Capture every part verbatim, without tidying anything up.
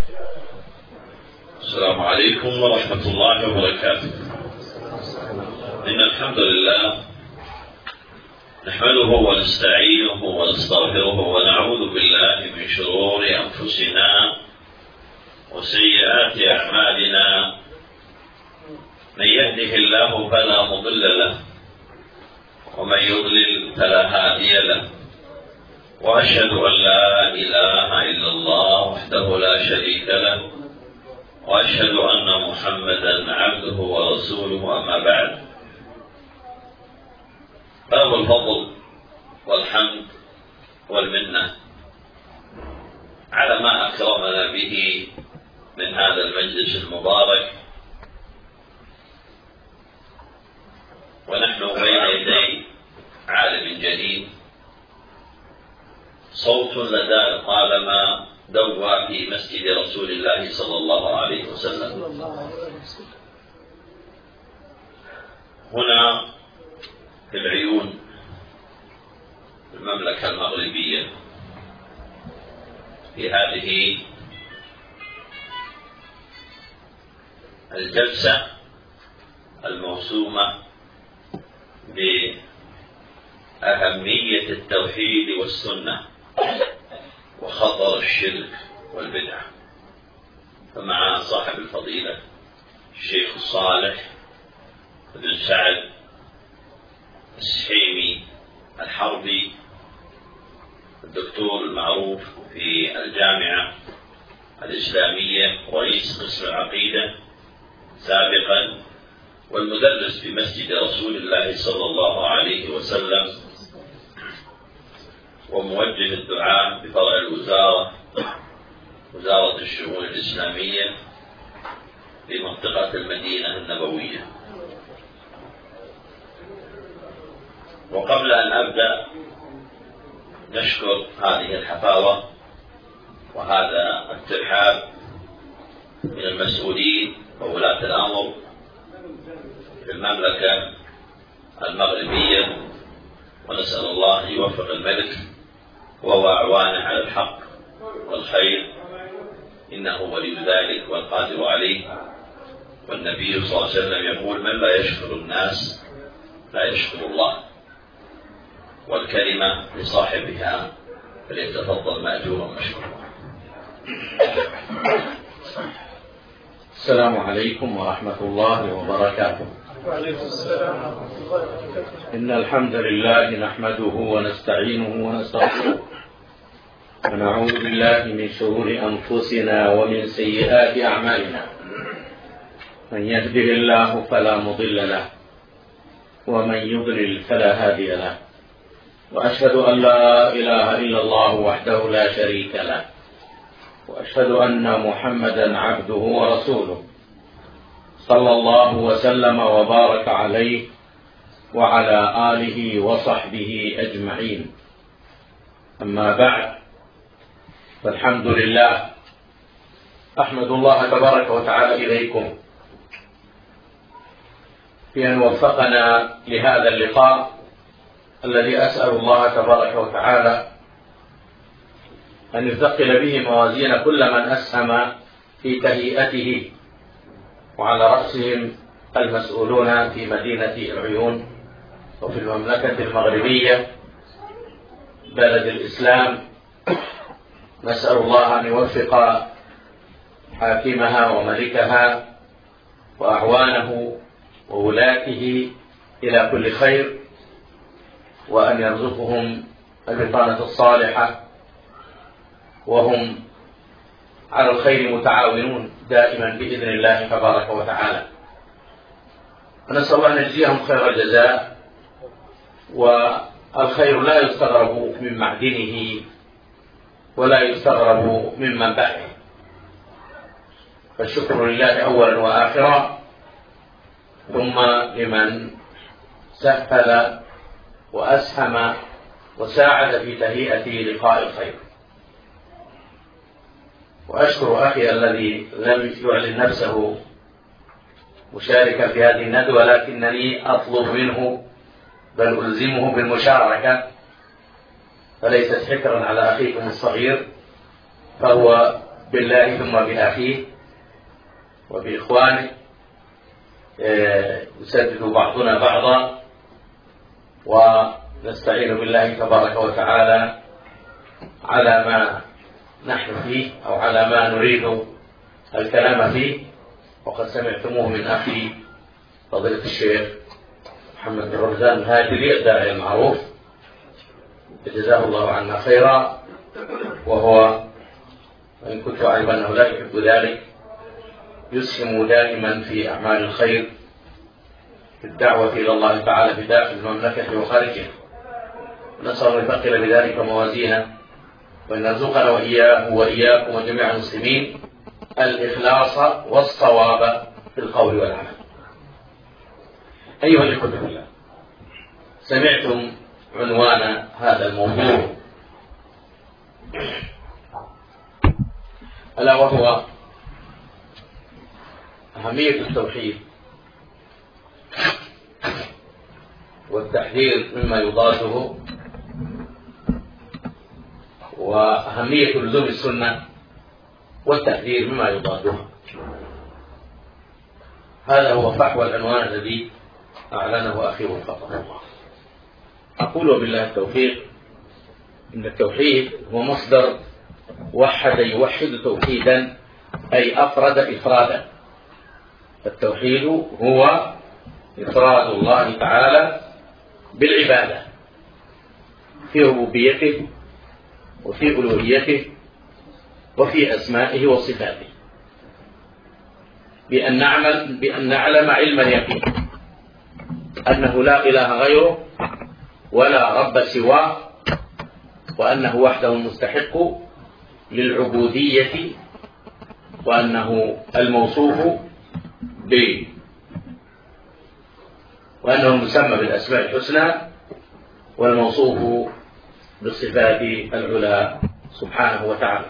السلام عليكم ورحمة الله وبركاته. إن الحمد لله نحمده ونستعينه ونستغفره ونعوذ بالله من شرور أنفسنا وسيئات أعمالنا، من يهده الله فلا مضل له ومن يضلل فلا هادي له، وأشهد أن لا إله إلا الله وحده لا شريك له، وأشهد أن محمدا عبده ورسوله. أما بعد، فله الفضل والحمد والمنة على ما أكرمنا به من هذا المجلس المبارك، ونحن بين يدي عالم جليل، صوت لدى طالما دوى في مسجد رسول الله صلى الله عليه وسلم. هنا في العيون في المملكة المغربية، في هذه الجلسة الموسومة بأهمية التوحيد والسنة وخطر الشرك والبدعة، فمع صاحب الفضيلة الشيخ الصالح بن سعد السحيمي الحربي، الدكتور المعروف في الجامعة الإسلامية، رئيس قسم العقيدة سابقا، والمدرس في مسجد رسول الله صلى الله عليه وسلم، وموجه الدعاء بفرع الوزارة وزارة الشؤون الإسلامية في منطقة المدينة النبوية. وقبل أن أبدأ، نشكر هذه الحفاوة وهذا الترحاب من المسؤولين وولاة الأمر في المملكة المغربية، ونسأل الله أن يوفق الملك وهو أعوانه على الحق والخير، إنه ولي ذلك والقادر عليه. والنبي صلى الله عليه وسلم يقول: من لا يشكر الناس لا يشكر الله. والكلمة لصاحبها، فليتفضل مأجورا مشكورا. السلام عليكم ورحمة الله وبركاته. وعليكم السلام ورحمة الله وبركاته. إن الحمد لله نحمده ونستعينه ونستغفره، ونعوذ بالله من شرور أنفسنا ومن سيئات أعمالنا، من يهده الله فلا مضل له ومن يضلل فلا هادي له، وأشهد أن لا إله إلا الله وحده لا شريك له، وأشهد أن محمدا عبده ورسوله، صلى الله وسلم وبارك عليه وعلى آله وصحبه أجمعين. أما بعد، فالحمد لله، أحمد الله تبارك وتعالى إليكم في أن وفقنا لهذا اللقاء الذي أسأل الله تبارك وتعالى أن يثقل به موازين كل من أسهم في تهيئته، وعلى رأسهم المسؤولون في مدينة العيون وفي المملكة المغربية بلد الإسلام. نسأل الله أن يوفق حاكمها وملكها وأعوانه وولاته إلى كل خير، وأن يرزقهم البطانة الصالحة، وهم على الخير متعاونون دائما بإذن الله تبارك وتعالى. ونسأل الله أن يجزيهم خير الجزاء، والخير لا يستغرب من معدنه ولا يستغرب من منبعه، فالشكر لله أولا وآخرا، ثم لمن سهل وأسهم وساعد في تهيئة لقاء الخير. وأشكر أخي الذي لم يعلن نفسه مشاركا في هذه الندوة، لكنني أطلب منه بل ألزمه بالمشاركة، فليست حكرا على أخيكم الصغير، فهو بالله ثم بأخيه وبإخوانه، يسدد بعضنا بعضا، ونستعين بالله تبارك وتعالى على ما نحن فيه أو على ما نريد الكلام فيه. وقد سمعتموه من أخي فضيلة الشيخ محمد بن رمزان الهاجري الداعي المعروف، جزاه الله عنا خيرا، وهو وإن كنت أعلم أنه لا يحب ذلك يسهم دائما في أعمال الخير في الدعوة إلى الله تعالى في داخل المملكة وخارجها. نسأل أن يثقل بذلك موازينه، وأن يرزقنا وإياه وإياكم وجميع المسلمين الإخلاص والصواب في القول والعمل. أيها الإخوة في الله، سمعتم عنوان هذا الموضوع، ألا وهو أهمية التوحيد والتحذير مما يضاده، وأهمية لزوم السنة والتحذير مما يضادها. هذا هو فحوى العنوان الذي أعلنه أخي وفقه الله. أقول بالله التوفيق إن التوحيد هو مصدر وحد يوحد توحيدا، أي أفرد إفرادا. التوحيد هو إفراد الله تعالى بالعبادة في ربوبيته وفي ألوهيته وفي أسمائه وصفاته، بأن نعمل بأن نعلم علم اليقين أنه لا إله غيره ولا رب سواه، وأنه وحده المستحق للعبودية، وأنه الموصوف ب وأنه المسمى بالأسماء الحسنى والموصوف بالصفات العلى سبحانه وتعالى.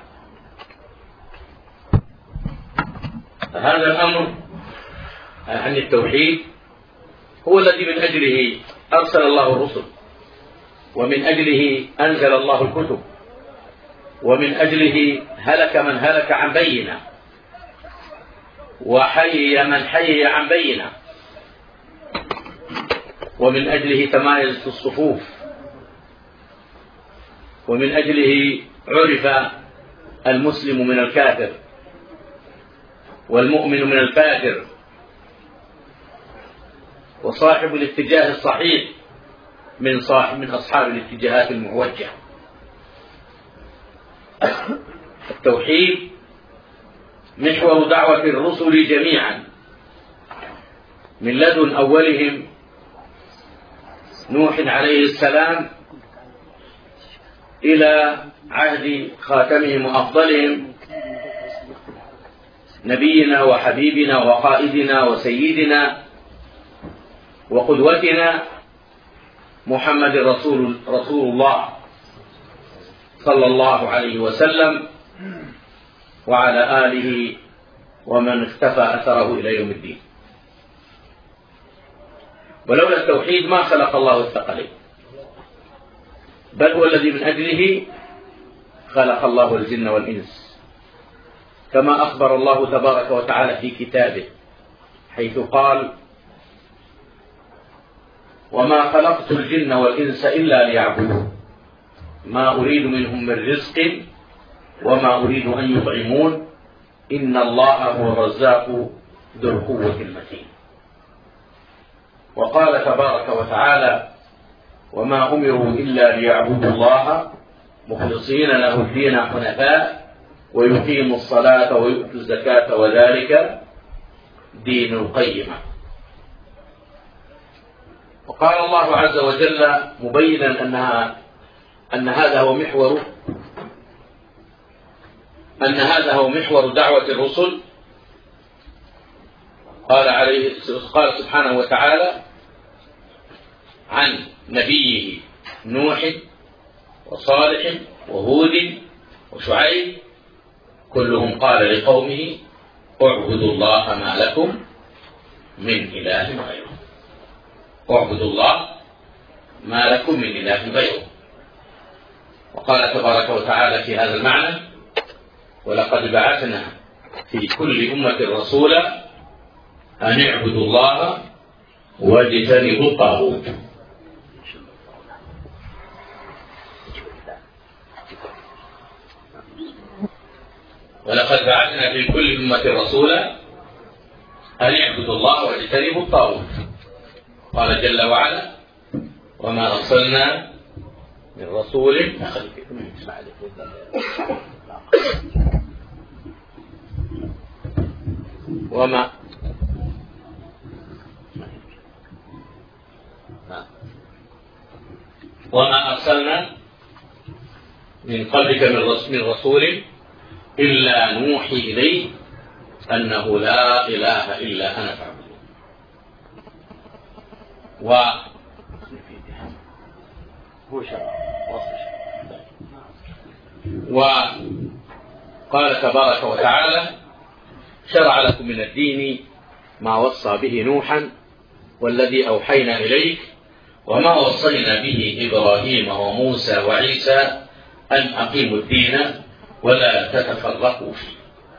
هذا الأمر عن التوحيد هو الذي من أجله أرسل الله الرسل، ومن أجله أنزل الله الكتب، ومن أجله هلك من هلك عن بينة وحيي من حيي عن بينة، ومن أجله تمايزت الصفوف، ومن أجله عرف المسلم من الكافر والمؤمن من الفاجر، وصاحب الاتجاه الصحيح من صاحب من أصحاب الاتجاهات المعوجة. التوحيد محور دعوة الرسل جميعا، من لدن أولهم نوح عليه السلام إلى عهد خاتمهم وأفضلهم نبينا وحبيبنا وقائدنا وسيدنا وقدوتنا محمد رسول رسول الله صلى الله عليه وسلم، وعلى آله ومن اختفى أثره إلى يوم الدين. ولولا التوحيد ما خلق الله الثقلين، بل هو الذي من أجله خلق الله الجن والإنس، كما أخبر الله تبارك وتعالى في كتابه حيث قال: وما خلقت الجن والإنس إلا ليعبدون ما أريد منهم من رزق وما أريد أن يطعمون إن الله هو الرزاق ذو القوة المتين. وقال تبارك وتعالى: وما أمروا إلا ليعبدوا الله مخلصين له الدين حنفاء ويقيموا الصلاة ويؤتوا الزكاة وذلك دين القيمة. وقال الله عز وجل مبينا أنها أن هذا هو محور أن هذا هو محور دعوة الرسل. قال عليه قال سبحانه وتعالى عن نبيه نوح وصالح وهود وشعيب كلهم قال لقومه اعبدوا الله ما لكم من إله غيره. اعبدوا الله ما لكم من إله غيره. وقال تبارك وتعالى في هذا المعنى: ولقد بعثنا في كل أمة رسولا أن اعبدوا الله واجتنبوا الطاغوت. ولقد بعثنا في كل أمة رسولا أن اعبدوا الله واجتنبوا الطاغوت. قال جل وعلا: وما أرسلنا من رسول وما وما أرسلنا من قبلك من رسول إلا نوحي إليه أنه لا إله إلا أنا فاعبدون. و وقال تبارك وتعالى: شرع لكم من الدين ما وصى به نوحا والذي أوحينا إليك وما وصينا به إبراهيم وموسى وعيسى أن أقيموا الدين ولا تتفرقوا فيه.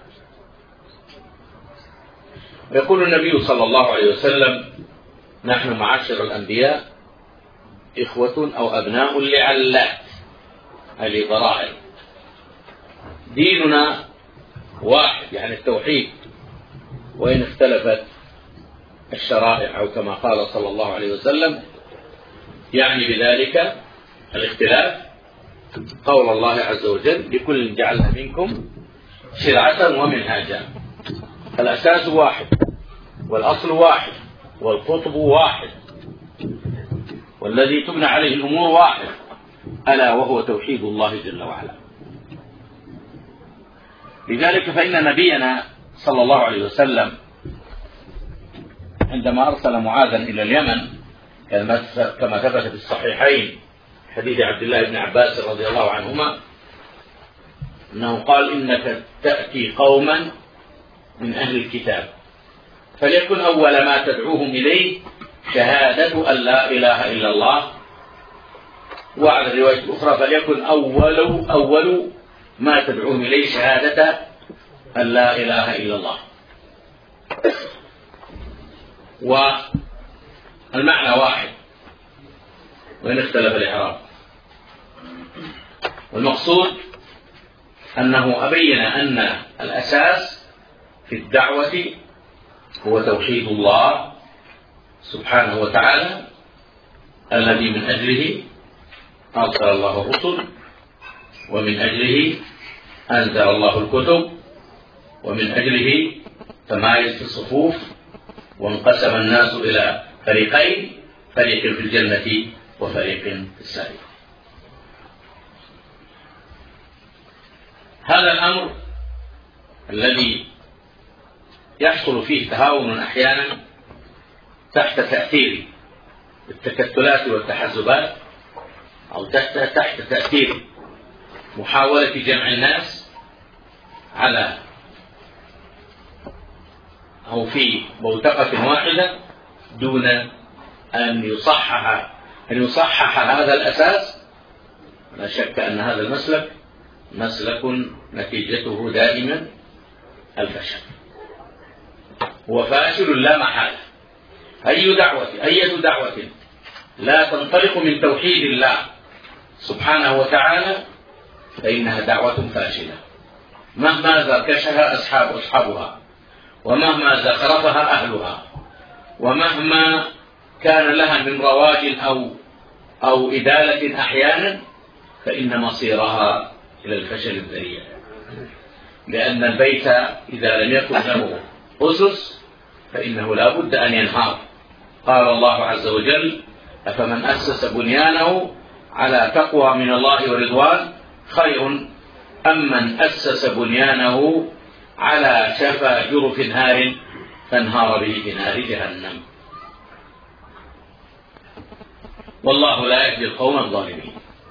يقول النبي صلى الله عليه وسلم: نحن معاشر الأنبياء إخوة أو أبناء لعلات، أي ضرائر. ديننا واحد، يعني التوحيد، وإن اختلفت الشرائع أو كما قال صلى الله عليه وسلم، يعني بذلك الاختلاف قول الله عز وجل: لكل جعلنا منكم شرعة ومنهاجا. الأساس واحد والأصل واحد والقطب واحد والذي تبنى عليه الأمور واحد، ألا وهو توحيد الله جل وعلا. لذلك فإن نبينا صلى الله عليه وسلم عندما أرسل معاذا إلى اليمن كما ثبت في الصحيحين حديث عبد الله بن عباس رضي الله عنهما أنه قال: إنك تأتي قوما من أهل الكتاب فليكن أول ما تدعوهم إليه شهادة أن لا إله إلا الله، وعلى الرواية الأخرى فليكن أول أول ما تدعوهم إليه شهادة أن لا إله إلا الله. والمعنى واحد وإن اختلف الإعراب. والمقصود أنه أبين أن الأساس في الدعوة هو توحيد الله سبحانه وتعالى الذي من أجله أرسل الله الرسل، ومن أجله أنزل الله الكتب، ومن أجله تمايز في الصفوف وانقسم الناس إلى فريقين: فريق في الجنة وفريق في السعير. هذا الأمر الذي يحصل فيه تهاون أحيانا تحت تأثير التكتلات والتحزبات، أو تحت تحت تأثير محاولة جمع الناس على أو في بوتقة واحدة دون أن يصحح أن يصحح هذا الأساس. لا شك أن هذا المسلك مسلك نتيجته دائما الفشل، هو فاشل لا محالة. أي دعوة أي دعوة لا تنطلق من توحيد الله سبحانه وتعالى فإنها دعوة فاشلة، مهما زركشها أصحاب أصحابها، ومهما زخرفها أهلها، ومهما كان لها من رواج أو أو إدالة أحيانا، فإن مصيرها إلى الفشل الذريع. لأن البيت إذا لم يكن له أسس فإنه لا بد أن ينهار. قال الله عز وجل: أفمن أسس بنيانه على تقوى من الله ورضوان خير أم من أسس بنيانه على شفا جرف هار فانهار به في نار جهنم. والله لا يهدي القوم الظالمين.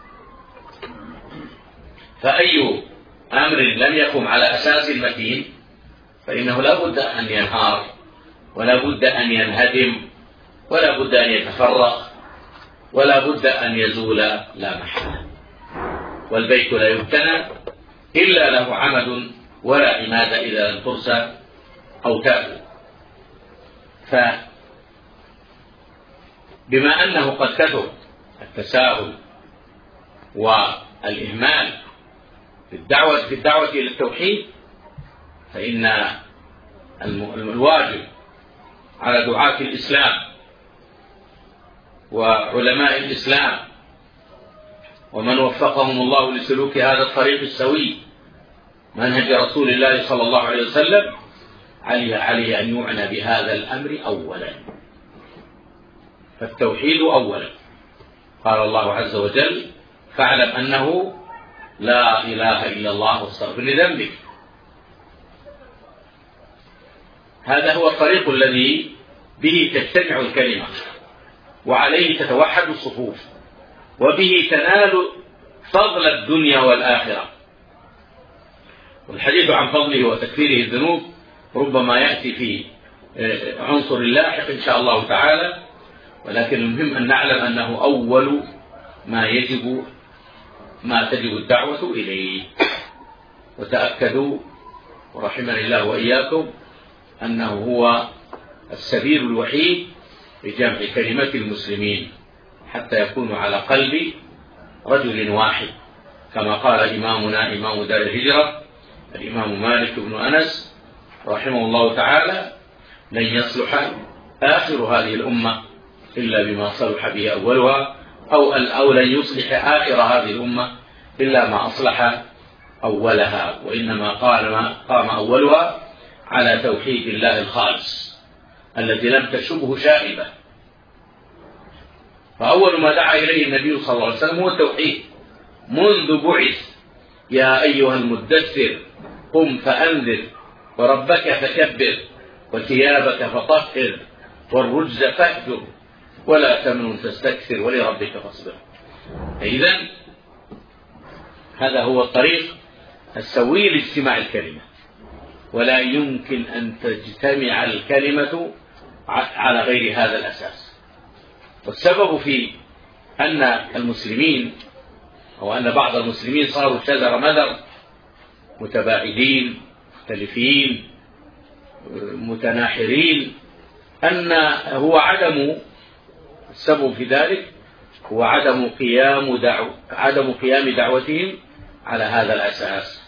فأي أمر لم يقم على أساس متين فإنه لا بد أن ينهار، ولا بد أن ينهدم، ولا بد أن يتفرق، ولا بد أن يزول لا محالة. والبيت لا يبتنى إلا له عمد ولا عماد إذا لم ترسى أوتاد. فبما أنه قد كثر التساهل والإهمال في الدعوة في الدعوة إلى التوحيد، فإن الواجب على دعاة الإسلام وعلماء الإسلام ومن وفقهم الله لسلوك هذا الطريق السوي منهج رسول الله صلى الله عليه وسلم عليه, عليه أن يعنى بهذا الأمر أولا. فالتوحيد أولا. قال الله عز وجل: فاعلم أنه لا إله إلا الله واستغفر لذنبك. هذا هو الطريق الذي به تجتمع الكلمة وعليه تتوحد الصفوف وبه تنال فضل الدنيا والآخرة. والحديث عن فضله وتكفيره الذنوب ربما يأتي في عنصر لاحق إن شاء الله تعالى، ولكن المهم أن نعلم أنه أول ما يجب ما تجب الدعوة إليه. وتأكدوا ورحمني الله وإياكم أنه هو السبيل الوحيد لجمع كلمة المسلمين حتى يكونوا على قلب رجل واحد، كما قال إمامنا إمام دار الهجرة الإمام مالك بن أنس رحمه الله تعالى: لن يصلح آخر هذه الأمة إلا بما صلح به أولها، أو أو لن يصلح آخر هذه الأمة إلا ما أصلح أولها، وإنما قام قام أولها على توحيد الله الخالص الذي لم تشبه شائبة. فأول ما دعا إليه النبي صلى الله عليه وسلم هو التوحيد منذ بعث: يا أيها المدثر قم فأنذر وربك فكبر وثيابك فطهر والرجز فاهجر ولا تمنن تستكثر ولربك فاصبر. إذن هذا هو الطريق السوي لاجتماع الكلمة، ولا يمكن أن تجتمع الكلمة على غير هذا الأساس. والسبب في أن المسلمين أو أن بعض المسلمين صاروا شذر مذر متباعدين مختلفين متناحرين أن هو عدم السبب في ذلك هو عدم قيام دعو عدم قيام دعوتهم على هذا الأساس.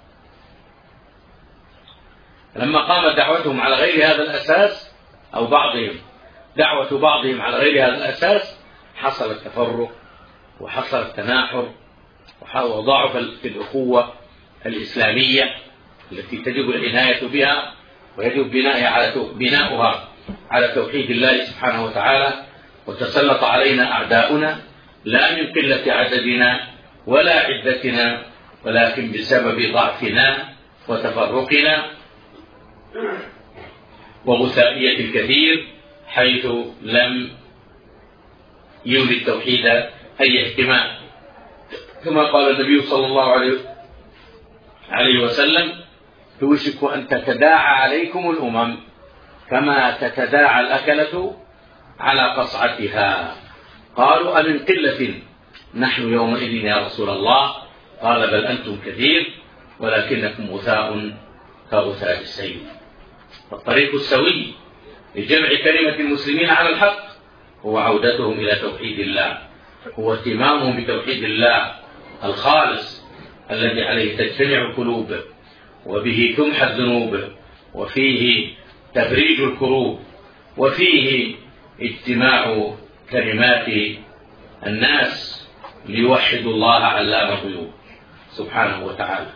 لما قامت دعوتهم على غير هذا الأساس أو بعضهم دعوة بعضهم على غير هذا الأساس حصل التفرق وحصل التناحر وضعف في الأخوة الإسلامية التي تجب العناية بها ويجب بناؤها على بناؤها على توحيد الله سبحانه وتعالى. وتسلط علينا أعداؤنا لا من قلة عددنا ولا عدتنا، ولكن بسبب ضعفنا وتفرقنا وغثائية الكثير، حيث لم يولد التوحيد أي اهتمام. كما قال النبي صلى الله عليه وسلم: توشك أن تتداعى عليكم الأمم كما تتداعى الأكلة على قصعتها. قالوا: أمن قلة نحن يومئذ يا رسول الله؟ قال: بل أنتم كثير ولكنكم غثاء كغثاء السيل. فالطريق السوي لجمع كلمة المسلمين على الحق هو عودتهم إلى توحيد الله، هو اهتمامهم بتوحيد الله الخالص الذي عليه تجتمع القلوب وبه تمحى الذنوب وفيه تفريج الكروب وفيه اجتماع كلمات الناس ليوحدوا الله علام الغيوب سبحانه وتعالى.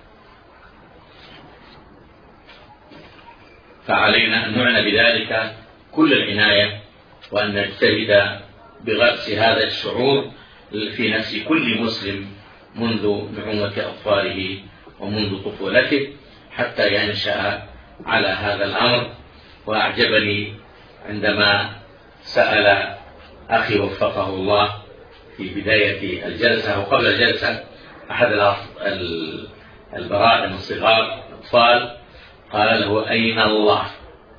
فعلينا أن نعنى بذلك كل العناية وأن نجتهد بغرس هذا الشعور في نفس كل مسلم منذ نعومة أطفاله ومنذ طفولته حتى ينشأ على هذا الأمر. وأعجبني عندما سأل أخي وفقه الله في بداية الجلسة وقبل الجلسة أحد البراء الصغار الأطفال قال له: أين الله؟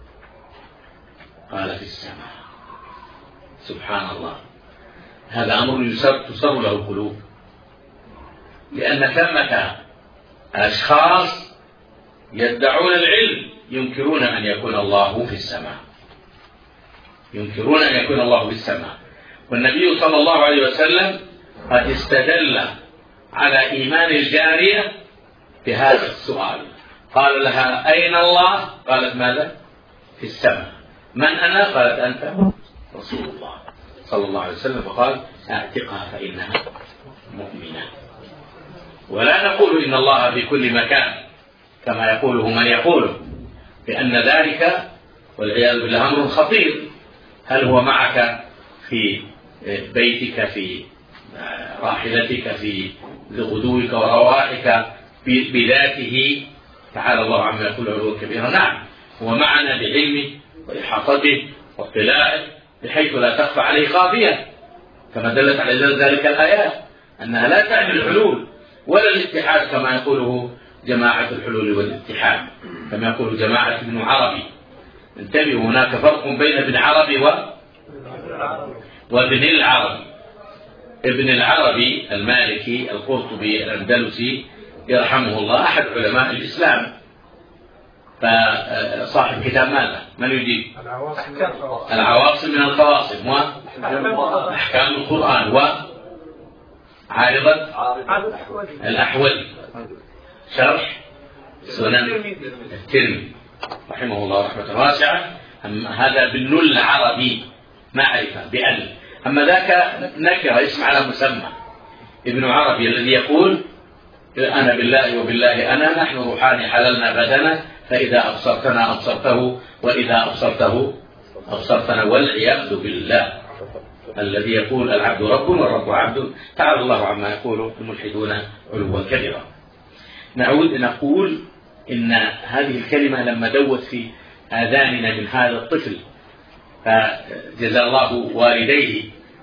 قال: في السماء. سبحان الله، هذا أمر يسر تسر له القلوب، لأن ثمة أشخاص يدعون العلم ينكرون أن يكون الله في السماء، ينكرون أن يكون الله في السماء. والنبي صلى الله عليه وسلم قد استدل على إيمان الجارية بهذا السؤال، قال لها أين الله؟ قالت ماذا؟ في السماء. من أنا؟ قالت أنت رسول الله صلى الله عليه وسلم، فقال أعتقها فإنها مؤمنة. ولا نقول إن الله في كل مكان كما يقوله من يقوله، لأن ذلك والعياذ بالله أمر خطير. هل هو معك في بيتك، في راحلتك، في غدوك ورواحك بذاته؟ تعالى الله عما يقول علوا كبيرا. نعم، هو معنا بعلمه وإحاطته واطلاعه بحيث لا تخفى عليه خافية، كما دلت على ذلك الآيات أنها لا تعني الحلول ولا الاتحاد كما يقوله جماعة الحلول والاتحاد، كما يقول جماعة ابن عربي. انتبهوا، هناك فرق بين ابن عربي و... وابن العربي. ابن العربي المالكي القرطبي الأندلسي يرحمه الله أحد علماء الإسلام، فصاحب كتاب ماذا؟ من يجيب؟ العواصم من القواصم وأحكام القرآن وعارضة الأحول شرح سنن الترمذي رحمه الله رحمة واسعة. هذا ابن العربي معرفة بأل، أما ذاك نكرة اسم على مسمى. ابن عربي الذي يقول أنا بالله وبالله أنا، نحن روحان حللنا بدنا، فإذا أبصرتنا أبصرته وإذا أبصرته أبصرتنا، والعياذ بالله. الذي يقول العبد رب والرب عبد، تعالى الله عما يقول الملحدون علوا كبيرا. نعود نقول إن هذه الكلمة لما دوت في آذاننا من هذا الطفل، فجزا الله والديه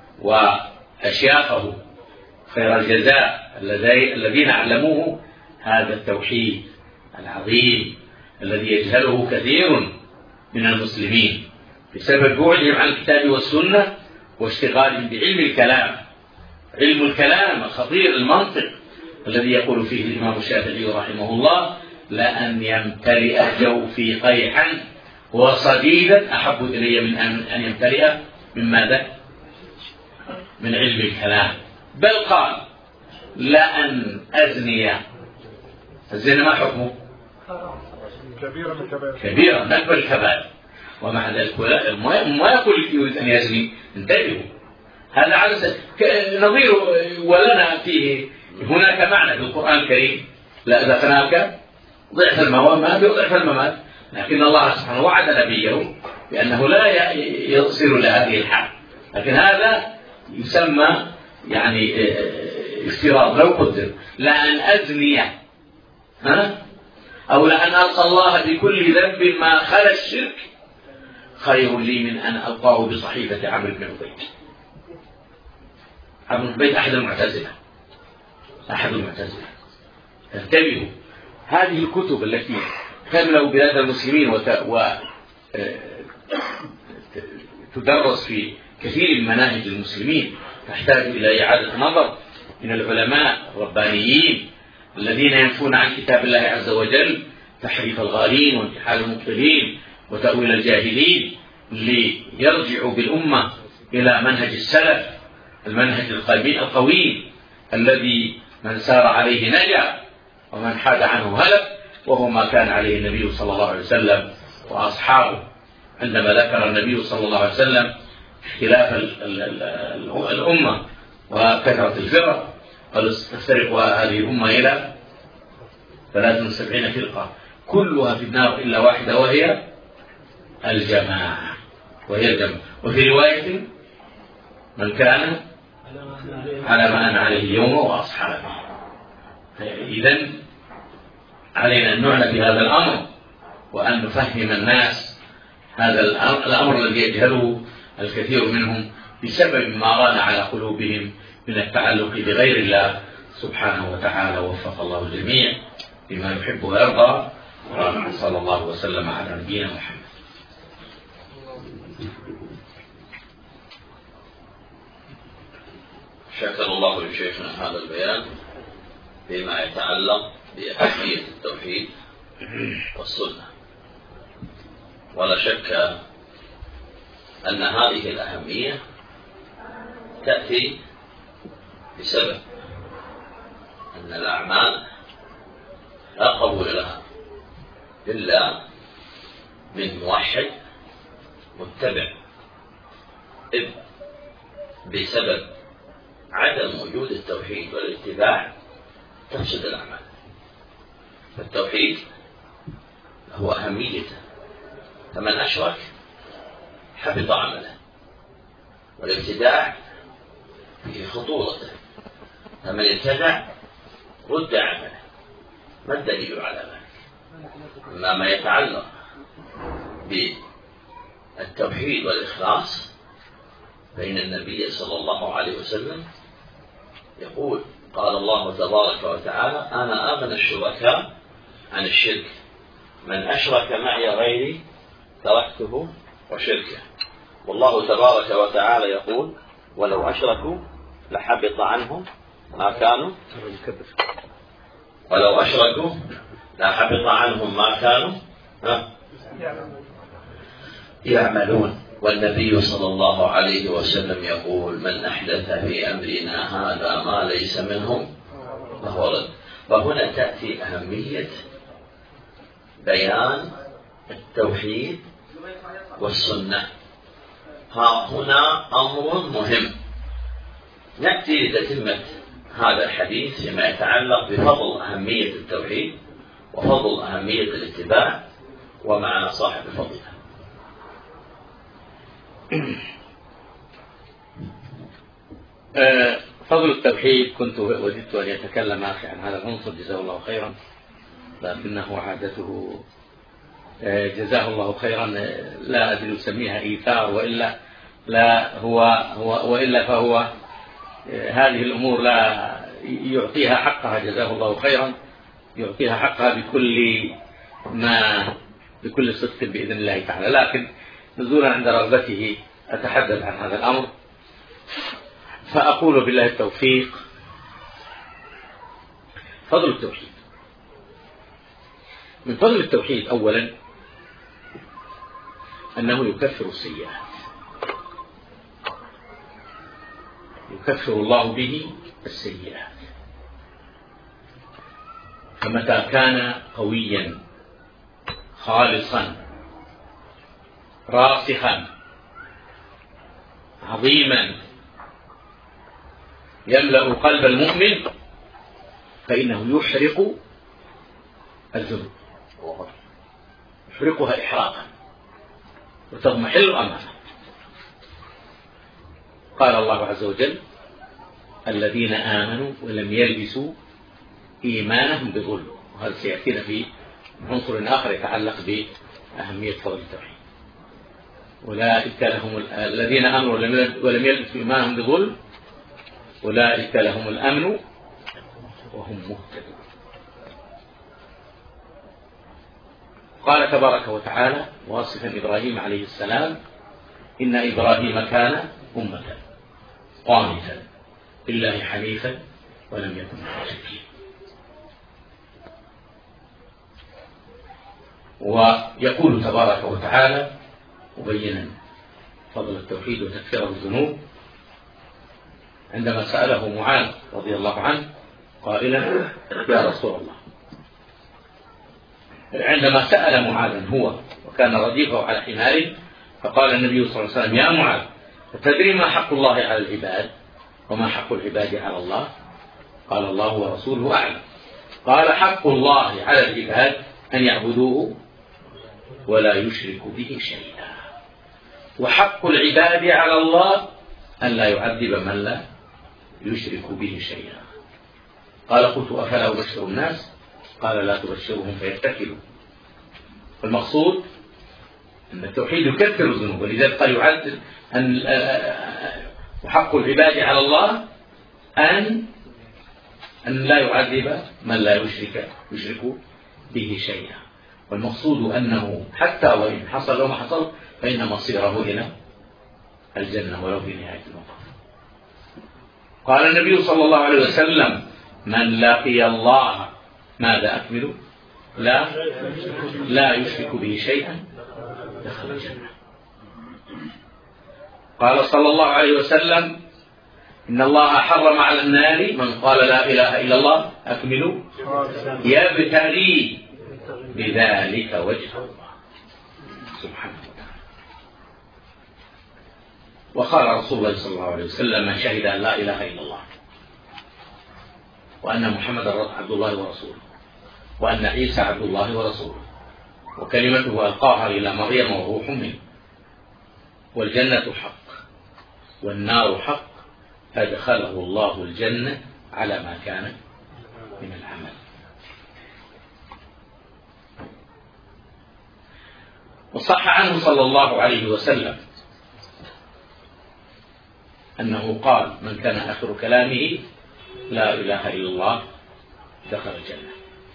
وأشياخه خير الجزاء الذين علموه هذا التوحيد العظيم الذي يجهله كثير من المسلمين بسبب بعدهم عن الكتاب والسنة واشتغالهم بعلم الكلام. علم الكلام الخطير المنطق الذي يقول فيه الإمام الشافعي رحمه الله: لأن يمتلئ جوفي قيحا وصديدا أحب إلي من أن يمتلئ من ماذا؟ من علم الكلام. بل قال: لأن أزني. الزنا ما حكمه؟ كبيرة من كبائر، كبيرة من أكبر الكبائر، ومع ذلك ما يقول يريد أن يزني. انتبهوا، هذا على نظير. ولنا فيه هناك معنى في القرآن الكريم: لا أذقناك ضعف المواد وضعف الممات. لكن الله سبحانه وعد نبيه بأنه لا يصير لهذه الحال. لكن هذا يسمى يعني افتراض لو قدر. لأن أزني ها أو لأن ألقى الله بكل ذنب ما خلا الشرك خير لي من أن ألقاه بصحيفة عمرو بن عبيد. عمرو بن عبيد أحد المعتزلة، أحد المعتزلة. انتبهوا، هذه الكتب التي تملأ بلاد المسلمين وتدرس في كثير من مناهج المسلمين تحتاج إلى إعادة نظر من العلماء الربانيين الذين ينفون عن كتاب الله عز وجل تحريف الغالين وانتحال المبطلين وتأويل الجاهلين، ليرجعوا بالأمة إلى منهج السلف، المنهج القوي الذي من سار عليه نجا ومن حاد عنه هلك، وهو ما كان عليه النبي صلى الله عليه وسلم وأصحابه. عندما ذكر النبي صلى الله عليه وسلم اختلاف الأمة وكثرة الفرق، قال: تفترق هذه الأمة إلى ثلاث وسبعين فرقة كلها في النار إلا واحدة وهي الجماعة، وهي الجماعة. وفي رواية: من كان على ما أنا عليه اليوم وأصحابه. إذن علينا أن نعنى بهذا الأمر وأن نفهم الناس هذا الأمر الذي يجهله الكثير منهم بسبب ما ران على قلوبهم من التعلق بغير الله سبحانه وتعالى. وفق الله الجميع لما يحب ويرضى، صلى الله وسلم على نبينا محمد. شكر الله لشيخنا هذا البيان فيما يتعلق بأهمية التوحيد والسنة. ولا شك أن هذه الأهمية تأتي بسبب أن الأعمال لا قبول لها إلا من موحد متبع، إذ بسبب عدم وجود التوحيد والاتباع تفسد الأعمال. فالتوحيد هو أهميته، فمن أشرك حبط عمله، والابتداع فيه خطورته، فمن ابتدع رد عمله. ما الدليل على ذلك؟ أما ما يتعلق بالتوحيد والإخلاص فإن النبي صلى الله عليه وسلم يقول: قال الله تبارك وتعالى: أنا أغنى الشركاء عن الشرك، من أشرك معي غيري تركته وشركه. والله تبارك وتعالى يقول: ولو أشركوا لحبط عنهم ما كانوا ولو أشركوا لحبط عنهم ما كانوا يعملون. والنبي صلى الله عليه وسلم يقول: من أحدث في أمرنا هذا ما ليس منه فهو رد. فهنا تأتي أهمية بيان التوحيد والسنة. ها هنا أمر مهم. نأتي لتتمة هذا الحديث فيما يتعلق بفضل أهمية التوحيد وفضل أهمية الاتباع ومعنى صاحب فضلها. فضل التوحيد كنت وددت أن يتكلم أخي عن هذا العنصر جزاه الله خيرا، لكنه عادته جزاه الله خيرا لا أدري أسميها إيثار وإلا لا هو, هو وإلا فهو هذه الأمور لا يعطيها حقها جزاه الله خيرا، يعطيها حقها بكل ما بكل صدق بإذن الله تعالى. لكن نزولا عند رغبته أتحدث عن هذا الأمر، فأقول بالله التوفيق. فضل التوحيد. من فضل التوحيد أولا أنه يكفر السيئات، يكفر الله به السيئات. فمتى كان قويا خالصا راسخا عظيما يملأ قلب المؤمن فإنه يحرق الذنوب، يحرقها إحراقا وتضمحل أمامه. قال الله عز وجل: الذين آمنوا ولم يلبسوا إيمانهم بظلم. وهذا سيأتينا في عنصر آخر يتعلق بأهمية فضل التوحيد. أولئك لهم الذين آمنوا ولم يلبسوا إيمانهم بظلم أولئك لهم الأمن وهم مهتدون. قال تبارك وتعالى واصفا إبراهيم عليه السلام: إن إبراهيم كان أمة قانتا لله حنيفا ولم يكن من المشركين. ويقول تبارك وتعالى مبينا فضل التوحيد وتكفير الذنوب عندما سأله معاذ رضي الله عنه قائلا: يا رسول الله. عندما سأل معاذ هو وكان رديفه على حماره، فقال النبي صلى الله عليه وسلم: يا معاذ، تدري ما حق الله على العباد وما حق العباد على الله؟ قال: الله ورسوله أعلم. قال: حق الله على العباد أن يعبدوه ولا يشركوا به شيئا، وحق العباد على الله أن لا يعذب من لا يشرك به شيئا. قال: قلت: أفلا أبشر الناس؟ قال: لا تبشرهم فيتكلوا. المقصود أن التوحيد يكفر الذنوب، ولذلك قال يعذب أن وحق العباد على الله أن أن لا يعذب من لا يشرك يشرك به شيئا. والمقصود أنه حتى وإن حصل وما حصل فإن مصيره إلى الجنة ولو في نهاية المطاف. قال النبي صلى الله عليه وسلم: من لقي الله ماذا أكمل؟ لا لا يشرك به شيئا دخل الجنة. قال صلى الله عليه وسلم إن الله حرم على النار من قال لا إله إلا الله أكملوا يبتغي بذلك وجه الله سبحانه وتعالى. وقال رسول الله صلى الله عليه وسلم من شهد أن لا إله إلا الله وأن محمدا عبد الله ورسوله وأن عيسى عبد الله ورسوله وكلمته ألقاها إلى مريم وروح منه والجنة حق والنار حق أدخله الله الجنة على ما كان من العمل. وصح عنه صلى الله عليه وسلم أنه قال من كان آخر كلامه لا إله إلا الله دخل الجنة.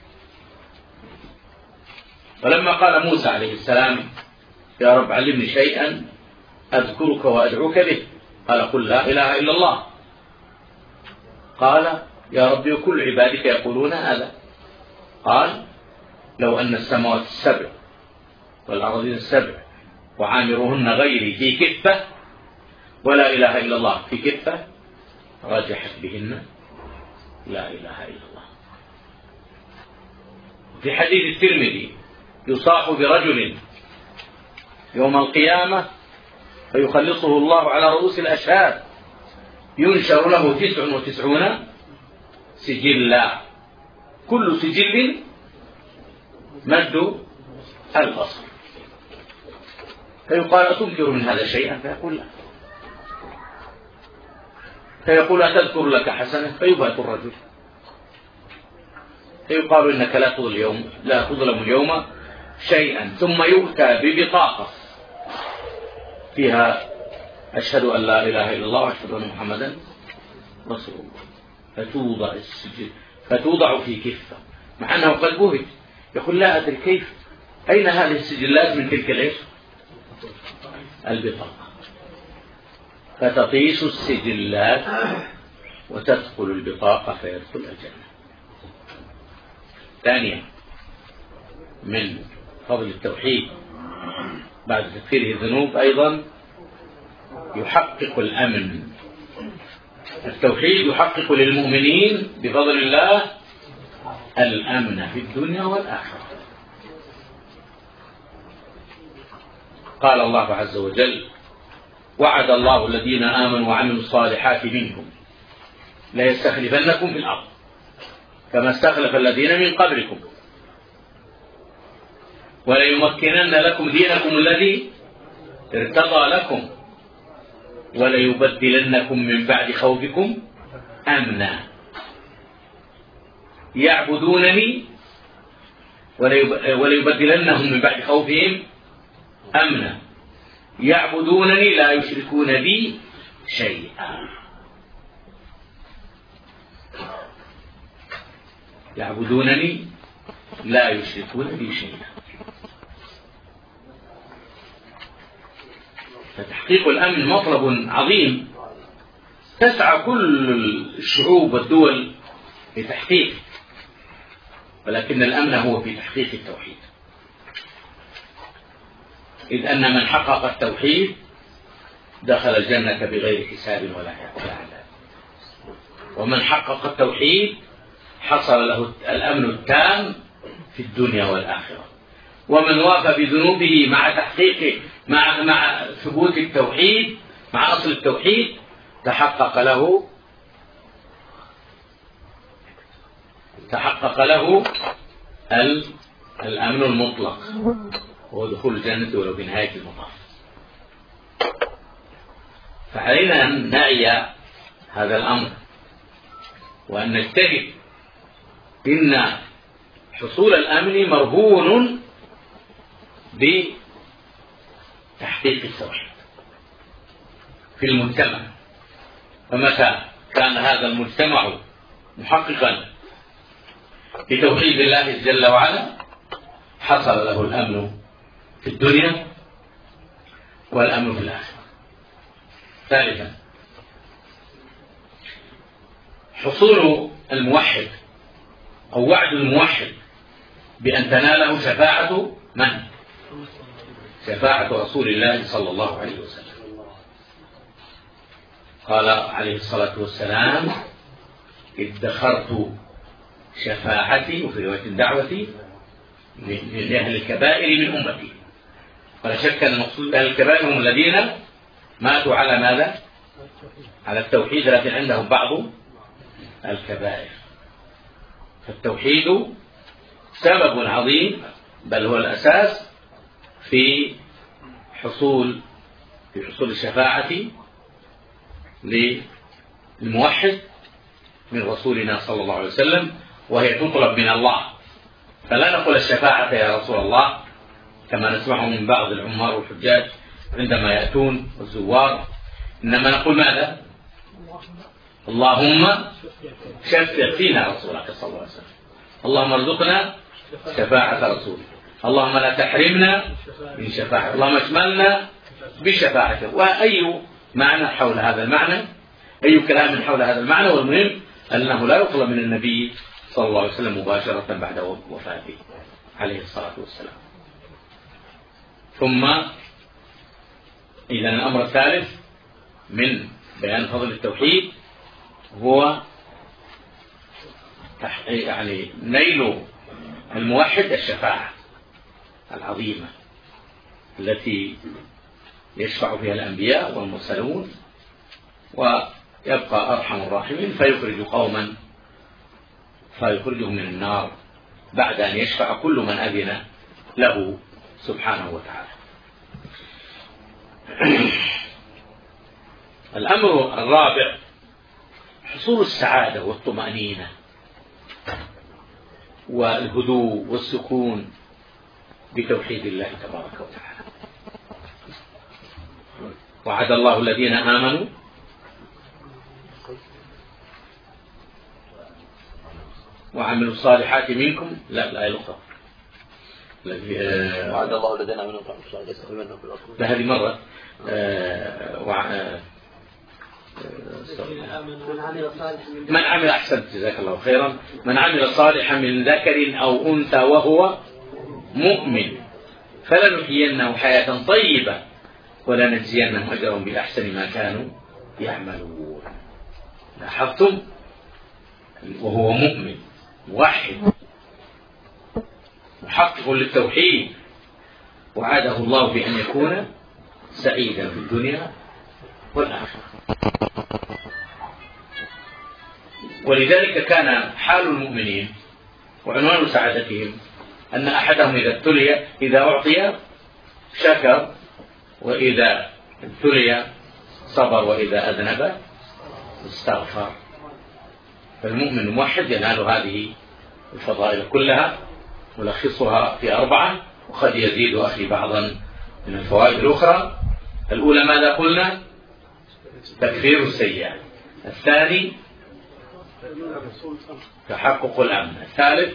ولما قال موسى عليه السلام يا رب علمني شيئا أذكرك وأدعوك به قال قل لا إله إلا الله. قال يا رب وكل عبادك يقولون هذا. قال لو أن السماوات السبع والأرضين السبع وعامرهن غيري في كفة ولا إله إلا الله في كفة رجحت بهن لا إله إلا الله. في حديث الترمذي يصاح برجل يوم القيامة فيخلصه الله على رؤوس الأشهاد ينشر له تسع وتسعون سجلا كل سجل مد البصر فيقال أتنكر من هذا شيئا فيقول لا فيقول أتذكر لك حسنة فيبهت الرجل فيقال إنك لا تظلم اليوم لا تظلم اليوم شيئا ثم يؤتى ببطاقة فيها أشهد أن لا إله إلا الله وأشهد أن محمدا رسول الله فتوضع السجل فتوضع في كفة مع أنه قد بهت يقول لا أدري كيف أين هذه السجلات من تلك العيش البطاقة فتطيش السجلات وتدخل البطاقة فيدخل الجنة. ثانيا من فضل التوحيد بعد تكفيره الذنوب أيضا يحقق الأمن. التوحيد يحقق للمؤمنين بفضل الله الأمن في الدنيا والآخرة. قال الله عز وجل وعد الله الذين آمنوا وعملوا الصالحات منكم ليستخلفنكم في الأرض كما استخلف الذين من قبلكم وليمكنن لكم دينكم الذي ارتضى لكم وليبدلنكم من بعد خوفكم أمنا يعبدونني وليبدلنهم من بعد خوفهم أمنا يعبدونني لا يشركون بي شيئا. يعبدونني لا يشركون بي شيئا. فتحقيق الأمن مطلب عظيم تسعى كل الشعوب والدول لتحقيقه ولكن الأمن هو في تحقيق التوحيد إذ أن من حقق التوحيد دخل الجنة بغير حساب ولا عذاب ومن حقق التوحيد حصل له الأمن التام في الدنيا والآخرة ومن وافى بذنوبه مع تحقيق مع مع ثبوت التوحيد مع أصل التوحيد تحقق له تحقق له الأمن المطلق هو دخول الجنة ولو بنهاية المطاف. فعلينا أن نعي هذا الأمر وأن نجتهد إن حصول الأمن مرهون بتحقيق التوحيد في المجتمع. فمتى كان هذا المجتمع محققا بتوحيد الله جل وعلا حصل له الأمن في الدنيا والأمن في الآخرة. ثالثا حصول الموحد أو وعد الموحد بأن تناله شفاعة من؟ شفاعة رسول الله صلى الله عليه وسلم. قال عليه الصلاة والسلام: ادخرت شفاعتي، وفي رواية دعوتي، لأهل الكبائر من أمتي. ولا شك أن المقصود أهل الكبائر هم الذين ماتوا على ماذا؟ على التوحيد، لكن عندهم بعض الكبائر. فالتوحيد سبب عظيم، بل هو الأساس في حصول في حصول الشفاعة للموحد من رسولنا صلى الله عليه وسلم، وهي تطلب من الله. فلا نقول الشفاعة يا رسول الله كما نسمعه من بعض العمار والحجاج عندما يأتون الزوار، إنما نقول ماذا؟ اللهم شفع فينا رسولك صلى الله عليه وسلم، اللهم ارزقنا شفاعة رسولك، اللهم لا تحرمنا من شفاعته، اللهم اشملنا بشفاعته. وأي معنى حول هذا المعنى، أي كلام حول هذا المعنى، والمهم أنه لا يطلب من النبي صلى الله عليه وسلم مباشرة بعد وفاته عليه الصلاة والسلام. ثم إذا الأمر الثالث من بيان فضل التوحيد هو يعني نيل الموحد الشفاعة العظيمة التي يشفع فيها الأنبياء والمرسلون، ويبقى أرحم الراحمين فيخرج قوما فيخرجهم من النار بعد أن يشفع كل من أذن له سبحانه وتعالى. الأمر الرابع حصول السعادة والطمأنينة والهدوء والسكون بتوحيد الله تبارك وتعالى. وعد الله الذين آمنوا وعملوا الصالحات منكم، لا لا الأخرى، وعد الله الذين آمنوا وعملوا الصالحات منهم في الأرض. لا هذه مرة من عمل أحسن جزاك الله خيرا من عمل صالحا من ذكر أو أنثى وهو مؤمن فلنحيينه حياة طيبة ولنجزينهم أجرهم بأحسن ما كانوا يعملون. لاحظتم؟ وهو مؤمن موحد محقق للتوحيد، وعاده الله بأن يكون سعيدا في الدنيا والآخرة. ولذلك كان حال المؤمنين وعنوان سعادتهم أن أحدهم إذا ابتلي إذا أعطي شكر، وإذا ابتلي صبر، وإذا أذنب استغفر. فالمؤمن الموحد ينال هذه الفضائل كلها، ولخصها في أربعة، وقد يزيد أخي بعضا من الفوائد الأخرى. الأولى ماذا قلنا؟ تكفير السيئات. الثاني تحقق الأمن. الثالث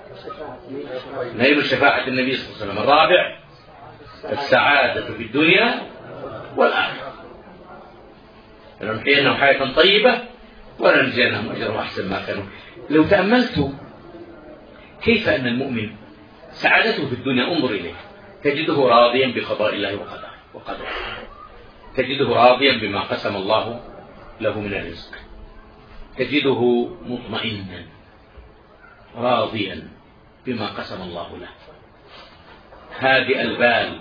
نيل شفاعة النبي صلى الله عليه وسلم. الرابع السعادة في الدنيا والآخرة، لنحيينهم حياة طيبة ولنجزينهم أجرهم أحسن ما كانوا. لو تأملت كيف أن المؤمن سعادته في الدنيا، انظر إليه، تجده راضيا بقضاء الله وقدره، تجده راضيا بما قسم الله له من الرزق، تجده مطمئنا راضيا بما قسم الله له، هادئ البال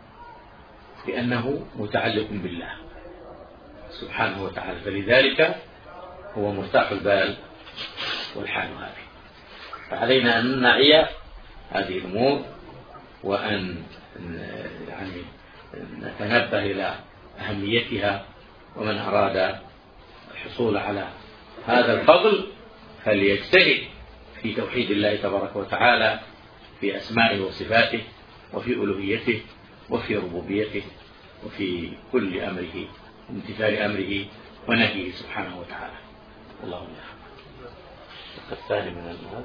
لأنه متعلق بالله سبحانه وتعالى، فلذلك هو مرتاح البال والحال هذه. فعلينا أن نعي هذه الأمور، وأن يعني نتنبه إلى أهميتها. ومن أراد الحصول على هذا الفضل فليجتهد في توحيد الله تبارك وتعالى، في أسمائه وصفاته، وفي ألوهيته، وفي ربوبيته، وفي كل أمره، امتثال أمره ونهيه سبحانه وتعالى. اللهم الثاني من هذا.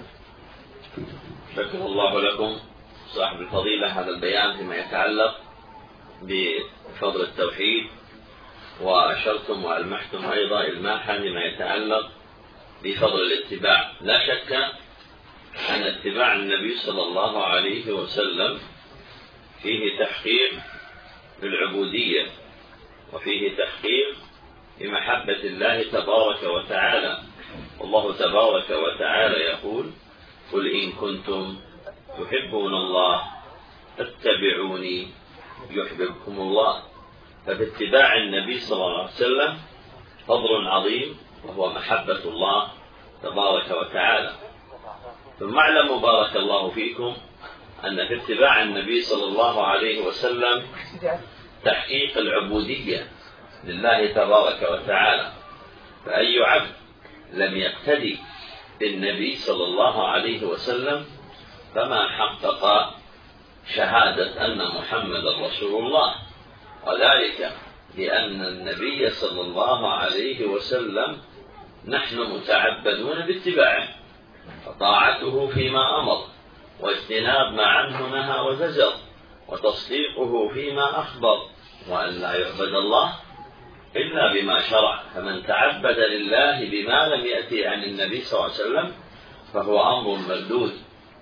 شكر الله لكم صاحب الفضيلة هذا البيان فيما يتعلق بفضل التوحيد، وأشرتم وألمحتم أيضا إلماحا فيما يتعلق بفضل الاتباع. لا شك أن اتباع النبي صلى الله عليه وسلم فيه تحقيق بالعبودية، وفيه تحقيق بمحبة الله تبارك وتعالى. والله تبارك وتعالى يقول: قل إن كنتم تحبون الله فاتبعوني يحببكم الله. ففي اتباع النبي صلى الله عليه وسلم فضل عظيم، وهو محبة الله تبارك وتعالى. ثم اعلموا بارك الله فيكم أن في اتباع النبي صلى الله عليه وسلم تحقيق العبودية لله تبارك وتعالى. فأي عبد لم يقتدي بالنبي صلى الله عليه وسلم فما حقق شهادة أن محمد رسول الله، وذلك لأن النبي صلى الله عليه وسلم نحن متعبدون باتباعه، فطاعته فيما أمر، واجتناب ما عنه نهى وزجر، وتصديقه فيما أخبر، وأن لا يعبد الله إلا بما شرع. فمن تعبد لله بما لم يأتي عن النبي صلى الله عليه وسلم فهو أمر مردود.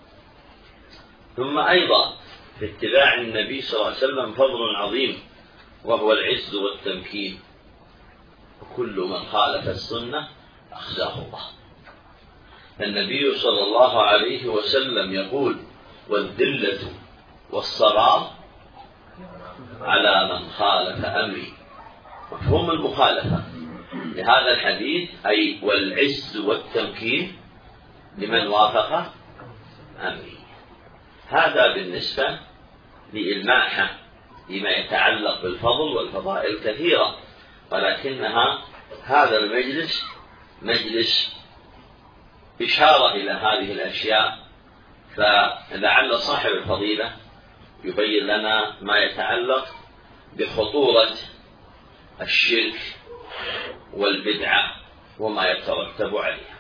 ثم أيضا في اتباع النبي صلى الله عليه وسلم فضل عظيم، وهو العز والتمكين. وكل من خالف السنة أخزاه الله. النبي صلى الله عليه وسلم يقول: والذلة والصغار على من خالف أمري. مفهوم المخالفة لهذا الحديث أي والعز والتمكين لمن وافق أمري. هذا بالنسبة لإلماحة لما يتعلق بالفضل والفضائل كثيرة، ولكنها هذا المجلس مجلس إشارة إلى هذه الأشياء، فلعل صاحب الفضيلة يبين لنا ما يتعلق بخطورة الشرك والبدعة وما يترتب عليها.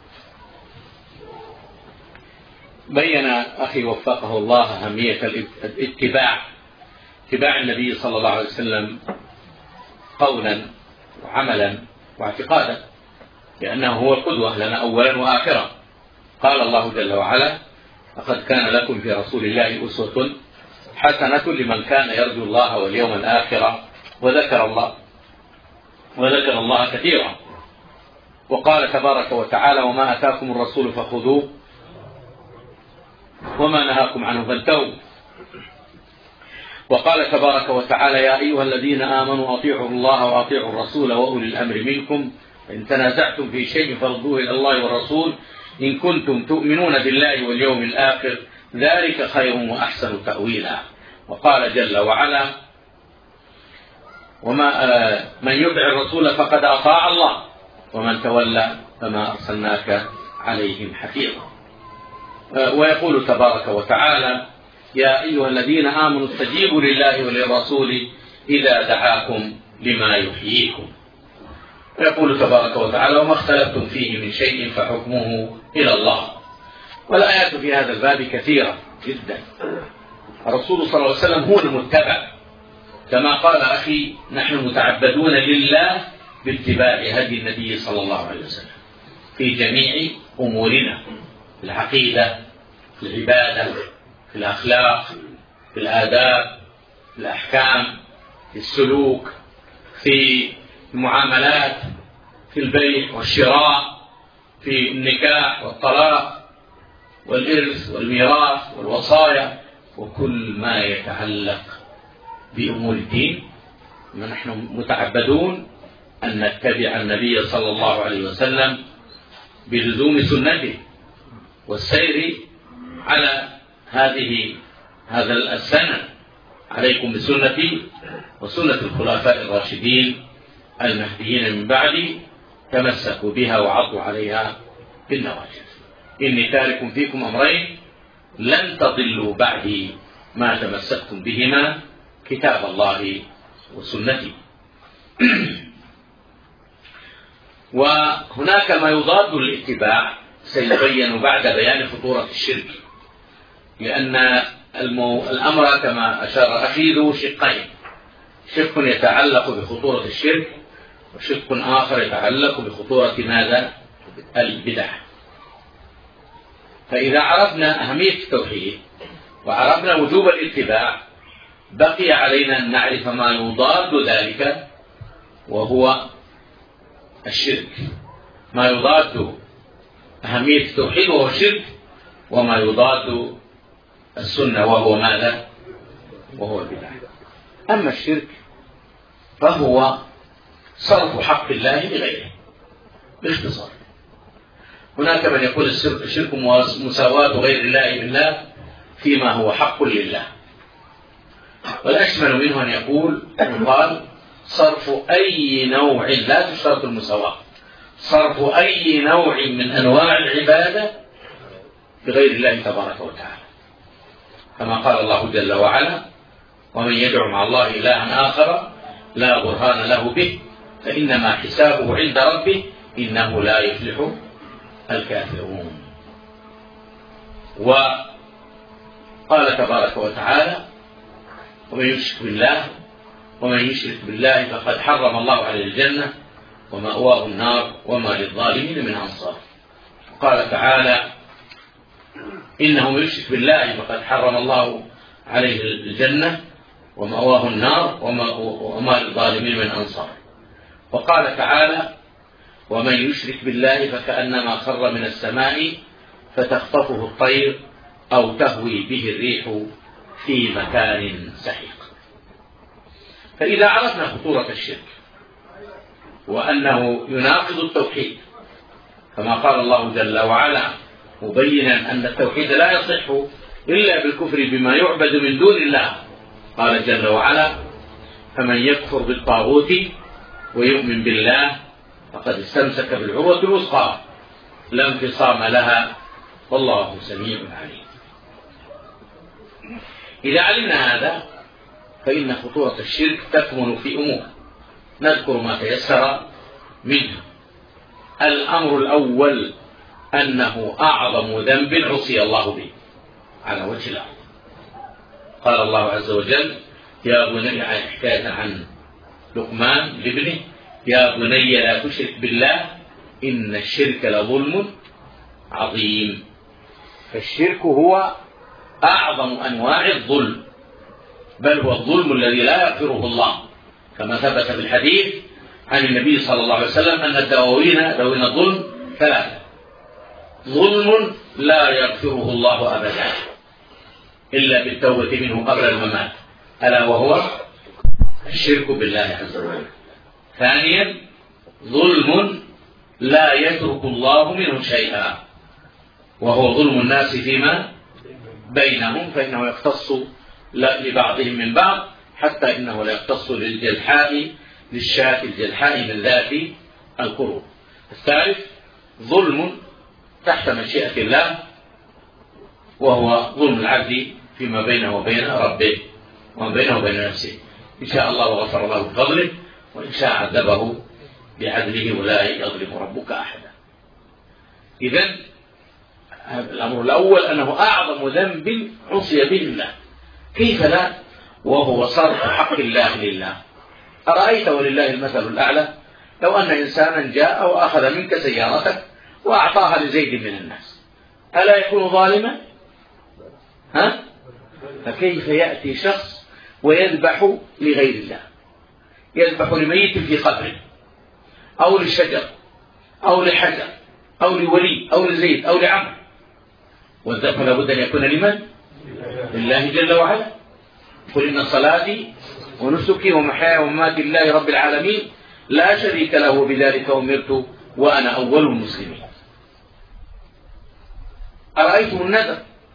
بين أخي وفقه الله أهمية الاتباع، اتباع النبي صلى الله عليه وسلم قولا وعملا واعتقادا، لأنه هو القدوة لنا أولا وآخرا. قال الله جل وعلا: لقد كان لكم في رسول الله أسوة حسنة لمن كان يرجو الله واليوم الآخر وذكر الله وذكر الله كثيرا. وقال تبارك وتعالى: وما أتاكم الرسول فخذوه وما نهاكم عنه فانتهوا. وقال تبارك وتعالى: يا أيها الذين آمنوا أطيعوا الله وأطيعوا الرسول وأولي الأمر منكم، إن تنازعتم في شيء فردوه إلى الله والرسول إن كنتم تؤمنون بالله واليوم الآخر، ذلك خير وأحسن تأويلا. وقال جل وعلا: وما من يطع الرسول فقد أطاع الله ومن تولى فما أرسلناك عليهم حفيظا. ويقول تبارك وتعالى: يا أيها الذين آمنوا استجيبوا لله وللرسول إذا دعاكم لما يحييكم. ويقول تبارك وتعالى: وما اختلفتم فيه من شيء فحكمه إلى الله. والآيات في هذا الباب كثيرة جدا. الرسول صلى الله عليه وسلم هو المتبع، كما قال أخي: نحن متعبدون لله باتباع هدي النبي صلى الله عليه وسلم في جميع أمورنا، في العقيدة، في العبادة، في الأخلاق، في الآداب، في الأحكام، في السلوك، في المعاملات، في البيع والشراء، في النكاح والطلاق والإرث والميراث والوصايا، وكل ما يتعلق بأمور الدين. ونحن متعبدون أن نتبع النبي صلى الله عليه وسلم بلزوم سنته والسير على هذه هذا السنة. عليكم بسنتي وسنة الخلفاء الراشدين المهديين من بعدي، تمسكوا بها وعضوا عليها بالنواجذ. إني تارك فيكم أمرين لن تضلوا بعدي ما تمسكتم بهما، كتاب الله وسنتي. وهناك ما يضاد الاتباع سيبين بعد بيان خطورة الشرك، لأن المو... الأمر كما أشار أخي ذو شقين: شق يتعلق بخطورة الشرك، وشق آخر يتعلق بخطورة ماذا؟ البدع. فإذا عرفنا أهمية التوحيد وعرفنا وجوب الاتباع بقي علينا أن نعرف ما يضاد ذلك وهو الشرك، ما يضاد أهمية التوحيد وهو الشرك، وما يضاد السنة وهو ماذا؟ وهو البدعة. أما الشرك فهو صرف حق الله لغيره باختصار. هناك من يقول الشرك مساواة غير الله بالله فيما هو حق لله، والأشمل منه أن يقول يقال صرف أي نوع، لا تشترط المساواة، صرف أي نوع من أنواع العبادة بغير الله تبارك وتعالى، كما قال الله جل وعلا: ومن يدعو مع الله إلها آخر لا برهان له به فإنما حسابه عند ربه إنه لا يفلح الكافرون. وقال تبارك وتعالى: ومن يشرك بالله ومن يشرك بالله فقد حرم الله عليه الجنة ومأواه النار وما للظالمين من أنصار. قال تعالى: إنه من يشرك بالله فقد حرم الله عليه الجنة ومأواه النار وما للظالمين من أنصار. وقال تعالى: ومن يشرك بالله فكأنما خر من السماء فتخطفه الطير أو تهوي به الريح في مكان سحيق. فإذا عرفنا خطورة الشرك وأنه يناقض التوحيد، كما قال الله جل وعلا مبينا أن التوحيد لا يصح إلا بالكفر بما يعبد من دون الله، قال جل وعلا: فمن يكفر بالطاغوت ويؤمن بالله فقد استمسك بالعروة الوثقى لا انفصام لها والله سميع عليم. إذا علمنا هذا فإن خطورة الشرك تكمن في أمور، نذكر ما تيسر منه. الأمر الأول أنه أعظم ذنب عصي الله به على وجه الأرض. قال الله عز وجل: يا بني، حكاية عن لقمان لابنه: يا بني لا تشرك بالله إن الشرك لظلم عظيم. فالشرك هو أعظم أنواع الظلم، بل هو الظلم الذي لا يغفره الله، كما ثبت في الحديث عن النبي صلى الله عليه وسلم أن الدواوين دواوين الظلم ثلاثة: ظلم لا يغفره الله أبدا إلا بالتوبة منه قبل الممات، ألا وهو الشرك بالله عز وجل. ثانيا: ظلم لا يترك الله منه شيئا، وهو ظلم الناس فيما بينهم، فإنه يختص لبعضهم من بعض، حتى إنه لا يختص للجلحاء للشاة الجلحاء من ذات القرون. الثالث: ظلم تحت مشيئة الله، وهو ظلم العبد فيما بينه وبين ربه وما بينه وبين نفسه، إن شاء الله غفر له بفضله، وإن شاء عذبه بعدله ولا يظلم ربك أحدا. إذن الأمر الأول أنه أعظم ذنب عصي به الله، كيف لا وهو صرف حق الله لله. أرأيت ولله المثل الأعلى لو أن إنسانا جاء وأخذ منك سيارتك وأعطاها لزيد من الناس، ألا يكون ظالما؟ ها؟ فكيف يأتي شخص ويذبح لغير الله، يذبح لميت في قبره أو للشجر أو لحجر أو لولي أو لزيد أو لعمر، والذبح لابد أن يكون لمن؟ لله جل وعلا. قل إن صلاتي ونسكي ومحياي ومماتي لله رب العالمين لا شريك له بذلك أمرت وأنا أول المسلمين. أرأيتم النذر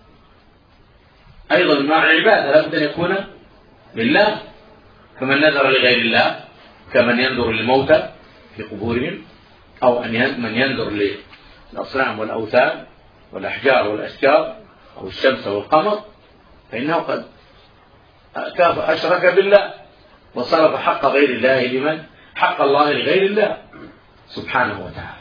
أيضا مع العبادة لابد أن يكون لله، فمن نذر لغير الله كمن ينذر للموتى في قبورهم، أو أن من ينذر للأصنام والأوثان والأحجار والأشجار أو الشمس والقمر، فإنه قد أشرك بالله وصرف حق غير الله لمن؟ حق الله لغير الله سبحانه وتعالى.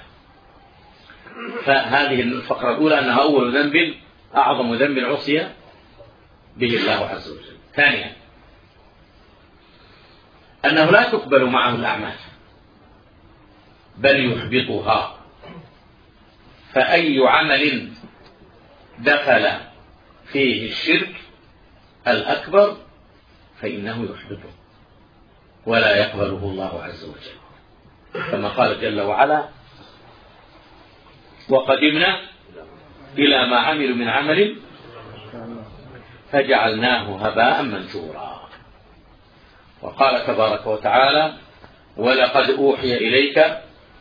فهذه الفقرة الأولى أنها أول ذنب أعظم ذنب عصي به الله عز وجل. ثانيا: أنه لا تقبل معه الأعمال بل يحبطها، فأي عمل دخل فيه الشرك الأكبر فإنه يحبطه ولا يقبله الله عز وجل، كما قال جل وعلا: وقدمنا إلى ما عملوا من عمل فجعلناه هباء منثورا. وقال تبارك وتعالى: ولقد أوحي إليك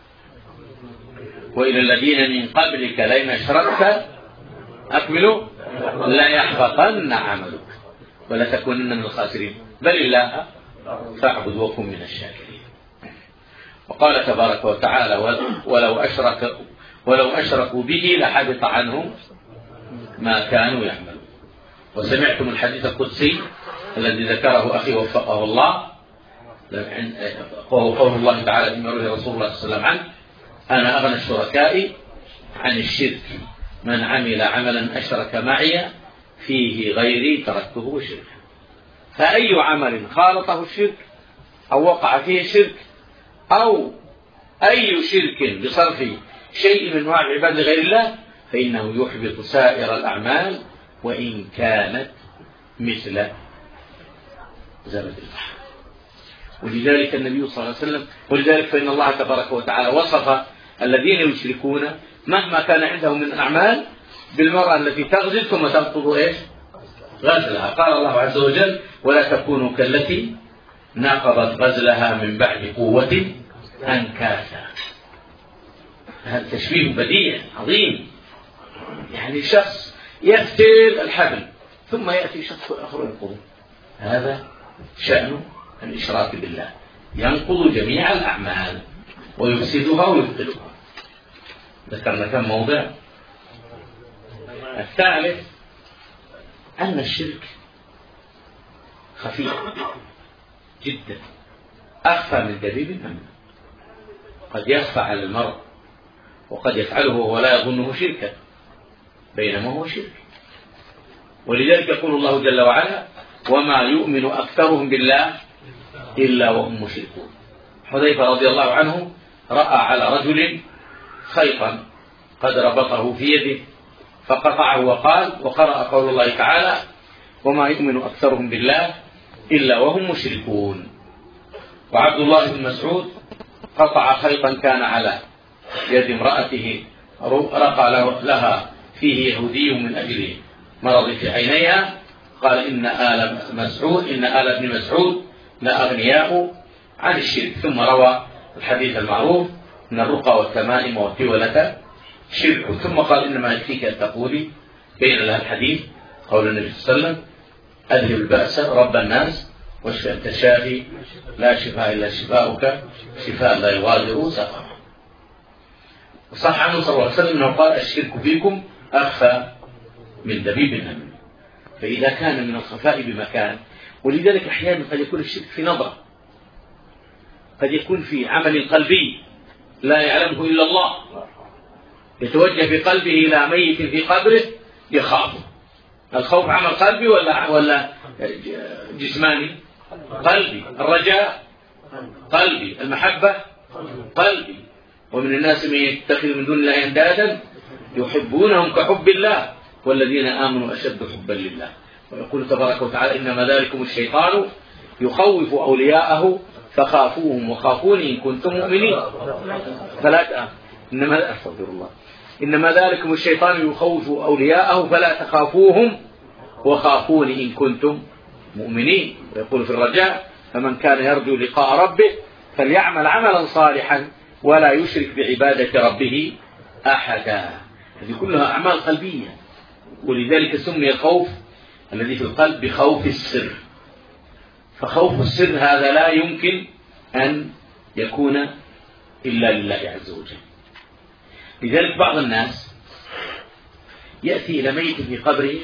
وإلى الذين من قبلك لئن أشركت أكملوا لا يحبطن عملك ولتكونن من الخاسرين بل الله فاعبد وكن من الشاكرين. وقال تبارك وتعالى: ولو أشرك ولو أشركوا به لحبط عنهم ما كانوا يعملون. وسمعتم الحديث القدسي الذي ذكره أخي وفقه الله، قول الله تعالى فيما روي رسول الله صلى الله عليه وسلم عنه: أنا أغنى الشركاء عن الشرك، من عمل عملا أشرك معي فيه غيري تركته وشركه. فأي عمل خالطه الشرك أو وقع فيه الشرك أو أي شرك بصرف شيء من أنواع العباد لغير الله فإنه يحبط سائر الأعمال وإن كانت مثل زبد البحر. ولذلك النبي صلى الله عليه وسلم ولذلك فإن الله تبارك وتعالى وصف الذين يشركون مهما كان عندهم من أعمال بالمرأة التي تغزل ثم تنقض إيش غزلها. قال الله عز وجل: ولا تكونوا كالتي نقضت غزلها من بعد قوة أنكاثا. هذا تشبيه بديع عظيم. يعني شخص يفتل الحبل ثم يأتي شخص آخر ينقضه. هذا شأن الإشراك بالله، ينقض جميع الأعمال ويفسدها ويبطلها. ذكرنا كم موضع. الثالث أن الشرك خفي جدا، أخفى من دبيب النمل. قد يخفى على المرء وقد يفعله ولا يظنه شركا بينما هو شرك. ولذلك يقول الله جل وعلا: وما يؤمن أكثرهم بالله إلا وهم مشركون. حذيفة رضي الله عنه رأى على رجل خيطا قد ربطه في يده فقطعه وقال وقرأ قول الله تعالى: وما يؤمن أكثرهم بالله إلا وهم مشركون. وعبد الله بن مسعود قطع خيطا كان على يد امرأته رقى لها فيه يهودي من أجل مرض في عينيها، قال: إن آل مسعود إن آل ابن مسعود لأغنياء عن الشرك. ثم روى الحديث المعروف: إن الرقى والتمائم والتولة شرك. ثم قال: إنما يكفيك أن تقولي بين لها الحديث قول النبي صلى الله عليه وسلم: أذهب البأس رب الناس واشفى أنت شافي لا شفاء إلا شفاؤك شفاء لا يغادر سقما. وصح عنه صلى الله عليه وسلم أنه قال: الشرك فيكم أخفى من دبيب النمل. فإذا كان من الخفاء بمكان، ولذلك أحيانا قد يكون الشرك في نظرة، قد يكون في عمل قلبي لا يعلمه إلا الله، يتوجه بقلبه إلى ميت في قبره يخاف. الخوف عمل قلبي ولا ولا جسماني؟ قلبي. الرجاء قلبي. المحبة قلبي. ومن الناس من يتخذ من دون الله أندادا يحبونهم كحب الله والذين آمنوا أشد حبا لله. ويقول تبارك وتعالى: إنما ذلكم الشيطان يخوف أولياءه فخافوهم وخافون إن كنتم مؤمنين. فلا تأمن. إنما أستغفر الله إنما ذلكم الشيطان يخوف أولياءه فلا تخافوهم وخافون إن كنتم مؤمنين. ويقول في الرجاء: فمن كان يرجو لقاء ربه فليعمل عملا صالحا ولا يشرك بعبادة ربه أحدا. هذه كلها أعمال قلبية. ولذلك سمي الخوف الذي في القلب بخوف السر. فخوف السر هذا لا يمكن أن يكون إلا لله عز وجل. لذلك بعض الناس يأتي إلى ميت في قبره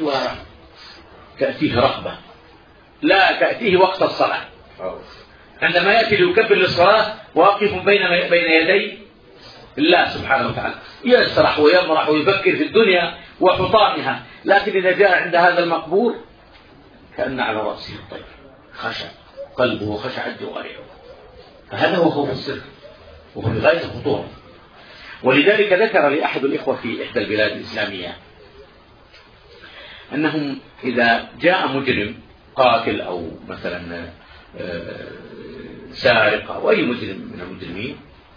وتأتيه رغبة لا تأتيه وقت الصلاة. عندما يأتي ليكبر للصلاة واقف بين بين يدي الله سبحانه وتعالى يسرح ويمرح ويفكر في الدنيا وحطامها، لكن إذا جاء عند هذا المقبور كأن على رأسه الطير، خشع قلبه وخشعت جوارحه. فهذا هو خوف السر وهو بغاية الخطورة. ولذلك ذكر لي أحد الإخوة في إحدى البلاد الإسلامية أنهم إذا جاء مجرم قاتل أو مثلا سارق أو أي مجرم من المجرمين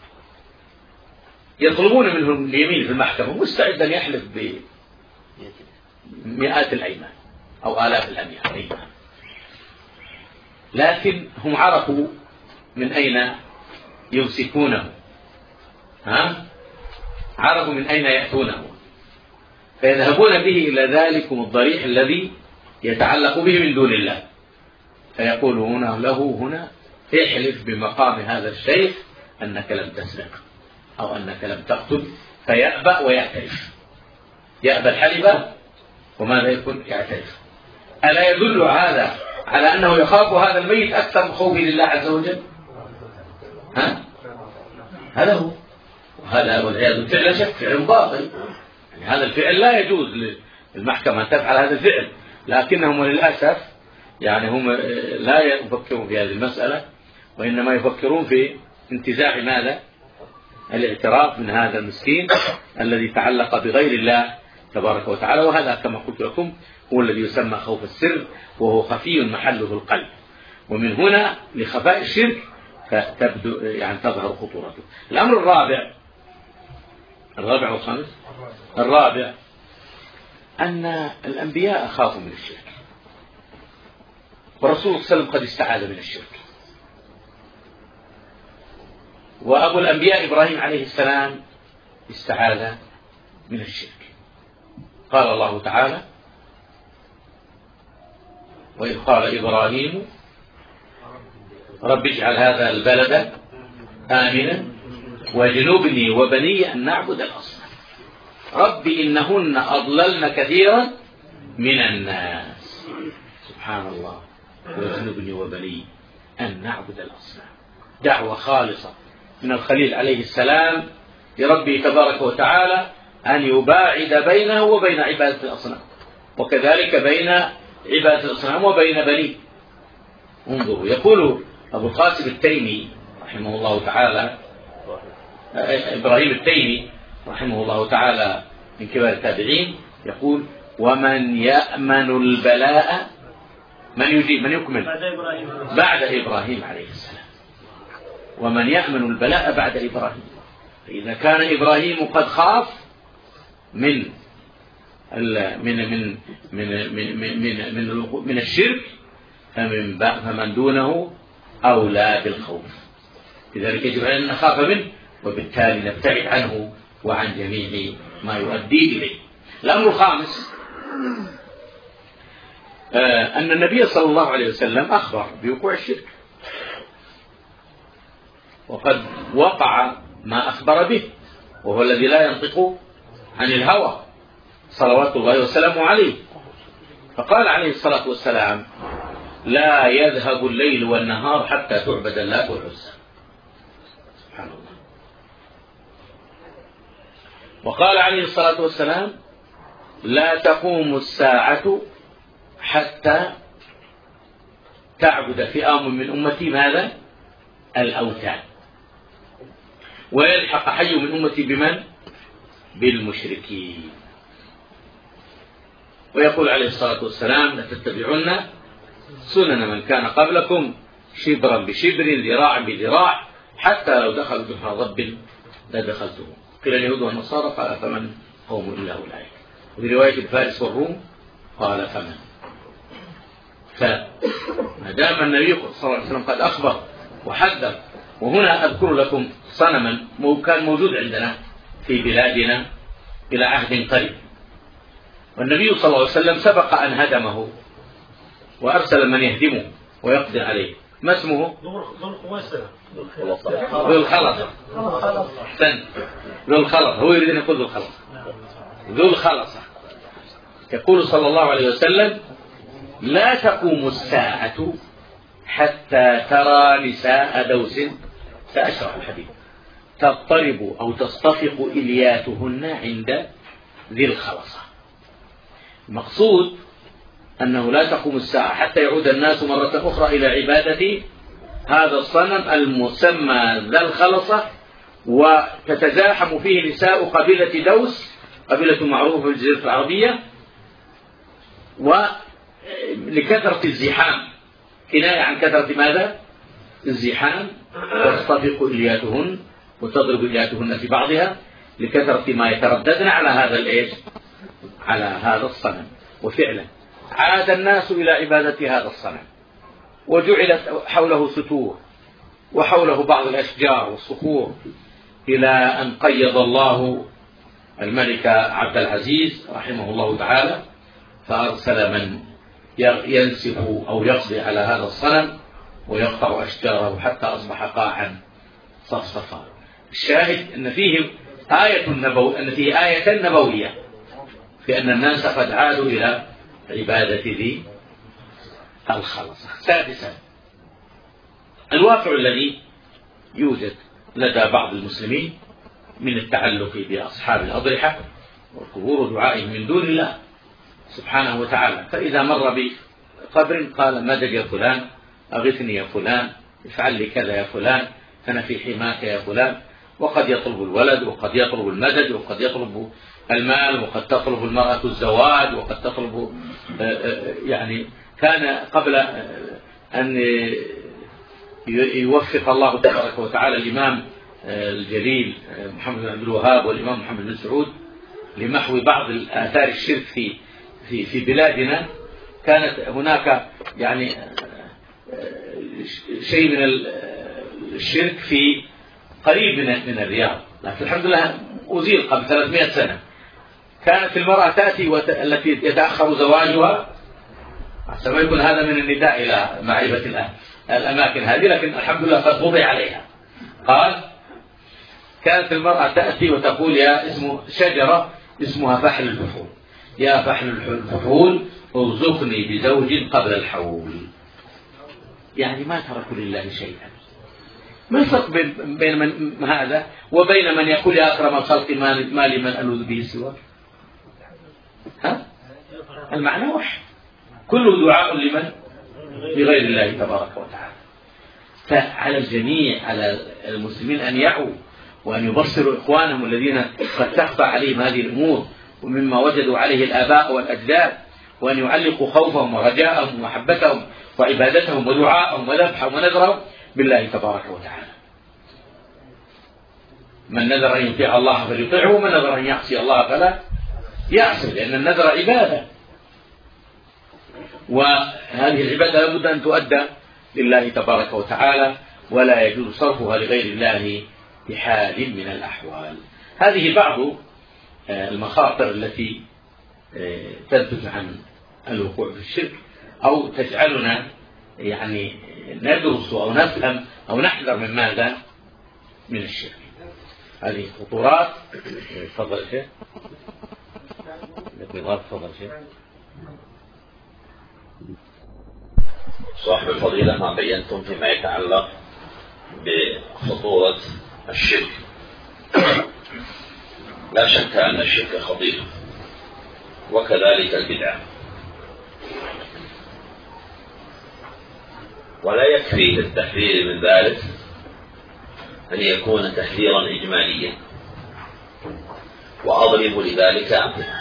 يطلبون منه اليمين في المحكمة مستعدا يحلف بمئات الأيمان أو آلاف الأيمان، لكن هم عرفوا من أين يمسكونه، ها؟ عرفوا من أين يأتونه، فيذهبون به إلى ذلك الضريح الذي يتعلق به من دون الله، فيقولون له هنا احلف بمقام هذا الشيخ أنك لم تسرق أو أنك لم تقتل، فيأبأ ويعترف، يأبى الحلف وماذا يكون؟ يعترف. ألا يدل هذا على أنه يخاف هذا الميت أكثر من خوفه لله عز وجل؟ ها؟ هذا هو، وهذا والعياذ بالله لا شك فعل باطل، يعني هذا الفعل لا يجوز للمحكمة أن تفعل هذا الفعل، لكنهم للأسف يعني هم لا يفكرون في هذه المسألة، وإنما يفكرون في انتزاع ماذا؟ الاعتراف من هذا المسكين الذي تعلق بغير الله تبارك وتعالى، وهذا كما قلت لكم هو الذي يسمى خوف السر، وهو خفي محله القلب، ومن هنا لخفاء الشرك فتبدو يعني تظهر خطورته. الأمر الرابع الرابع والخامس الرابع أن الأنبياء خافوا من الشرك، والرسول صلى الله عليه وسلم قد استعاذ من الشرك، وأبو الأنبياء إبراهيم عليه السلام استعاذ من الشرك. قال الله تعالى: وإذ قال إبراهيم رب اجعل هذا البلد آمنا واجنبني وبني أن نعبد الأصنام رب إنهن أضللن كثيرا من الناس. سبحان الله، واجنبني وبني أن نعبد الأصنام، دعوة خالصة من الخليل عليه السلام لربه تبارك وتعالى أن يباعد بينه وبين عبادة الأصنام، وكذلك بين عبادة الأصنام وبين بنيه. انظروا، يقول أبو القاسم التيمي رحمه الله تعالى، إبراهيم التيمي رحمه الله تعالى من كبار التابعين، يقول: ومن يأمن البلاء، من يجيب من يكمل بعد إبراهيم, بعد إبراهيم عليه السلام، ومن يأمن البلاء بعد إبراهيم. فإذا كان إبراهيم قد خاف من من من من من من, من, من الشرك، فمن فمن دونه أولى بالخوف، لذلك يجب أن نخاف منه، وبالتالي نبتعد عنه وعن جميع ما يؤدي إليه. الأمر الخامس أن النبي صلى الله عليه وسلم أخبر بوقوع الشرك، وقد وقع ما أخبر به، وهو الذي لا ينطق عن الهوى صلوات الله وسلامه عليه. فقال عليه الصلاة والسلام: لا يذهب الليل والنهار حتى تعبد اللات والعزى. سبحان الله. وقال عليه الصلاة والسلام: لا تقوم الساعة حتى تعبد فئام من أمتي ماذا؟ الأوثان، ويلحق حي من أمتي بمن؟ بالمشركين. ويقول عليه الصلاة والسلام: لتتبعن سنن من كان قبلكم شبرا بشبر ذراعا بذراع حتى لو دخلوا جحر ضب لدخلته. قيل اليهود والنصارى، قال: فمن قوم إلا أولئك. وفي رواية الفارس والروم قال: فمن. فما دام النبي صلى الله عليه وسلم قد أخبر وحذر. وهنا أذكر لكم صنما كان موجود عندنا في بلادنا إلى عهد قريب، والنبي صلى الله عليه وسلم سبق أن هدمه وأرسل من يهدمه ويقضي عليه. ما اسمه؟ ذو الخلصة. أحسنت، ذو الخلصة، هو يريد أن يقول ذو الخلصة. ذو الخلصة. يقول صلى الله عليه وسلم: لا تقوم الساعة حتى ترى نساء دوس، سأشرح الحديث، تضطرب أو تصطفق إلياتهن عند ذي الخلصة. المقصود أنه لا تقوم الساعة حتى يعود الناس مرة أخرى إلى عبادة هذا الصنم المسمى ذا الخلصة، وتتزاحم فيه نساء قبيلة دوس، قبيلة معروفة في الجزيرة العربية، ولكثرة الزحام، كناية عن كثرة ماذا؟ الزحام. وتصطفق إلياتهن وتضرب إلياتهن في بعضها لكثرة ما يترددن على هذا الإيش؟ على هذا الصنم. وفعلا عاد الناس إلى عبادة هذا الصنم، وجعلت حوله ستور وحوله بعض الأشجار والصخور، إلى أن قيض الله الملك عبد العزيز رحمه الله تعالى فأرسل من ينسف أو يقضي على هذا الصنم ويقطع أشجاره حتى أصبح قاعا صفصفا. الشاهد أن فيه آية النبو أن فيه آية نبوية في أن الناس قد عادوا إلى عبادة ذي الخلصة. سادسا، الواقع الذي يوجد لدى بعض المسلمين من التعلق بأصحاب الأضرحة وقبور دعائهم من دون الله سبحانه وتعالى، فإذا مر بقبر قال مدد يا فلان، أغثني يا فلان، افعل لي كذا يا فلان، أنا في حماك يا فلان. وقد يطلب الولد وقد يطلب المدد وقد يطلب المال وقد تطلب المرأة الزواج وقد تطلب يعني. كان قبل أن يوفق الله تبارك وتعالى الإمام الجليل محمد بن عبد الوهاب والإمام محمد بن سعود لمحو بعض الآثار الشرك في في في بلادنا، كانت هناك يعني شيء من الشرك في قريب من من الرياض، لكن الحمد لله أزيل قبل ثلاثمائة سنة. كانت المرأة تأتي وت... التي يتأخر زواجها، عشان ما يكون هذا من النداء إلى معرفة الأماكن هذه، لكن الحمد لله قد قضي عليها. قال كانت المرأة تأتي وتقول يا اسم شجرة اسمها فحل الفحول، يا فحل الفحول ارزقني بزوج قبل الحول. يعني ما تركوا لله شيئا. ما الفرق بين من هذا وبين من يقول يا أكرم الخلق ما لمن ألوذ به سواك؟ ها؟ المعنى واحد، كله دعاء لمن؟ لغير الله تبارك وتعالى. فعلى الجميع، على المسلمين أن يعوا وأن يبصروا إخوانهم الذين قد تخفى عليهم هذه الأمور ومما وجدوا عليه الآباء والأجداد، وأن يعلقوا خوفهم ورجاءهم ومحبتهم وعبادتهم ودعاءهم وذبحهم ونذرهم بالله تبارك وتعالى. من نذر أن يطيع الله فليطيعه، ومن نذر أن يعصي الله فلا يعصي، لأن النذر عبادة، وهذه العبادة لابد أن تؤدى لله تبارك وتعالى، ولا يجوز صرفها لغير الله بحال من الأحوال. هذه بعض المخاطر التي تنتج عن الوقوع في الشرك، أو تجعلنا يعني ندرس أو نفهم أو نحذر من ماذا؟ من الشرك. هذه خطورات. تفضل شيخ. تفضل شيخ. صاحب الفضيلة، ما بينتم فيما يتعلق بخطورة الشرك. لا شك أن الشرك خطير، وكذلك البدعة، ولا يكفي للتحذير من ذلك أن يكون تحذيرا إجماليا، وأضرب لذلك أمثلة.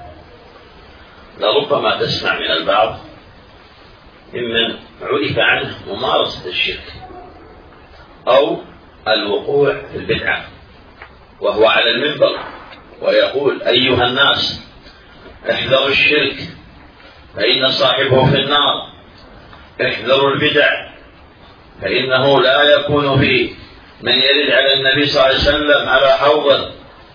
لربما تسمع من البعض ممن عرف عنه ممارسة الشرك أو الوقوع في البدعة وهو على المنبر ويقول أيها الناس احذروا الشرك فإن صاحبه في النار، احذروا البدع فإنه لا يكون فيه من يرد على النبي صلى الله عليه وسلم على حوضه.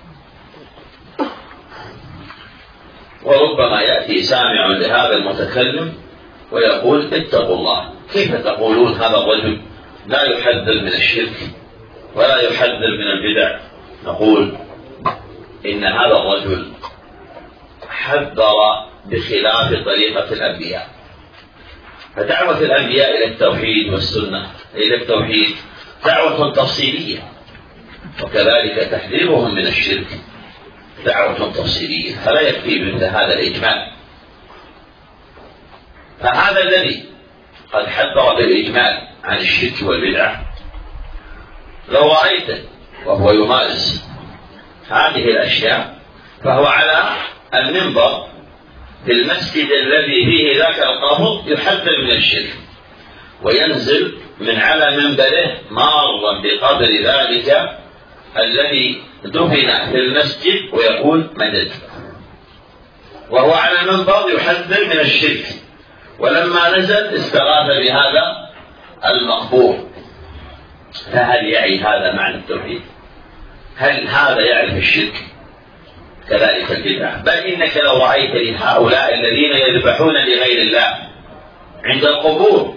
وربما يأتي سامع لهذا المتكلم ويقول اتقوا الله، كيف تقولون هذا الرجل لا يحذر من الشرك ولا يحذر من البدع؟ نقول إن هذا الرجل حذر بخلاف طريقة الأنبياء، فدعوة الأنبياء إلى التوحيد والسنة إلى التوحيد دعوة تفصيلية، وكذلك تحذيرهم من الشرك دعوة تفصيلية، فلا يكفي مثل هذا الإجمال. فهذا الذي قد حذر بالإجمال عن الشرك والبدعة لو رأيته وهو يمارس هذه الأشياء فهو على المنبر في المسجد الذي فيه ذاك القبر يحذر من الشرك، وينزل من على منبره مارا بقبر ذلك الذي دفن في المسجد ويقول مدد، وهو على المنبر يحذر من الشرك. ولما نزل استغاث بهذا المقبور. فهل يعي هذا معنى التوحيد؟ هل هذا يعرف الشرك؟ كذلك البدعة. بل إنك لو رأيت هؤلاء الذين يذبحون لغير الله عند القبور،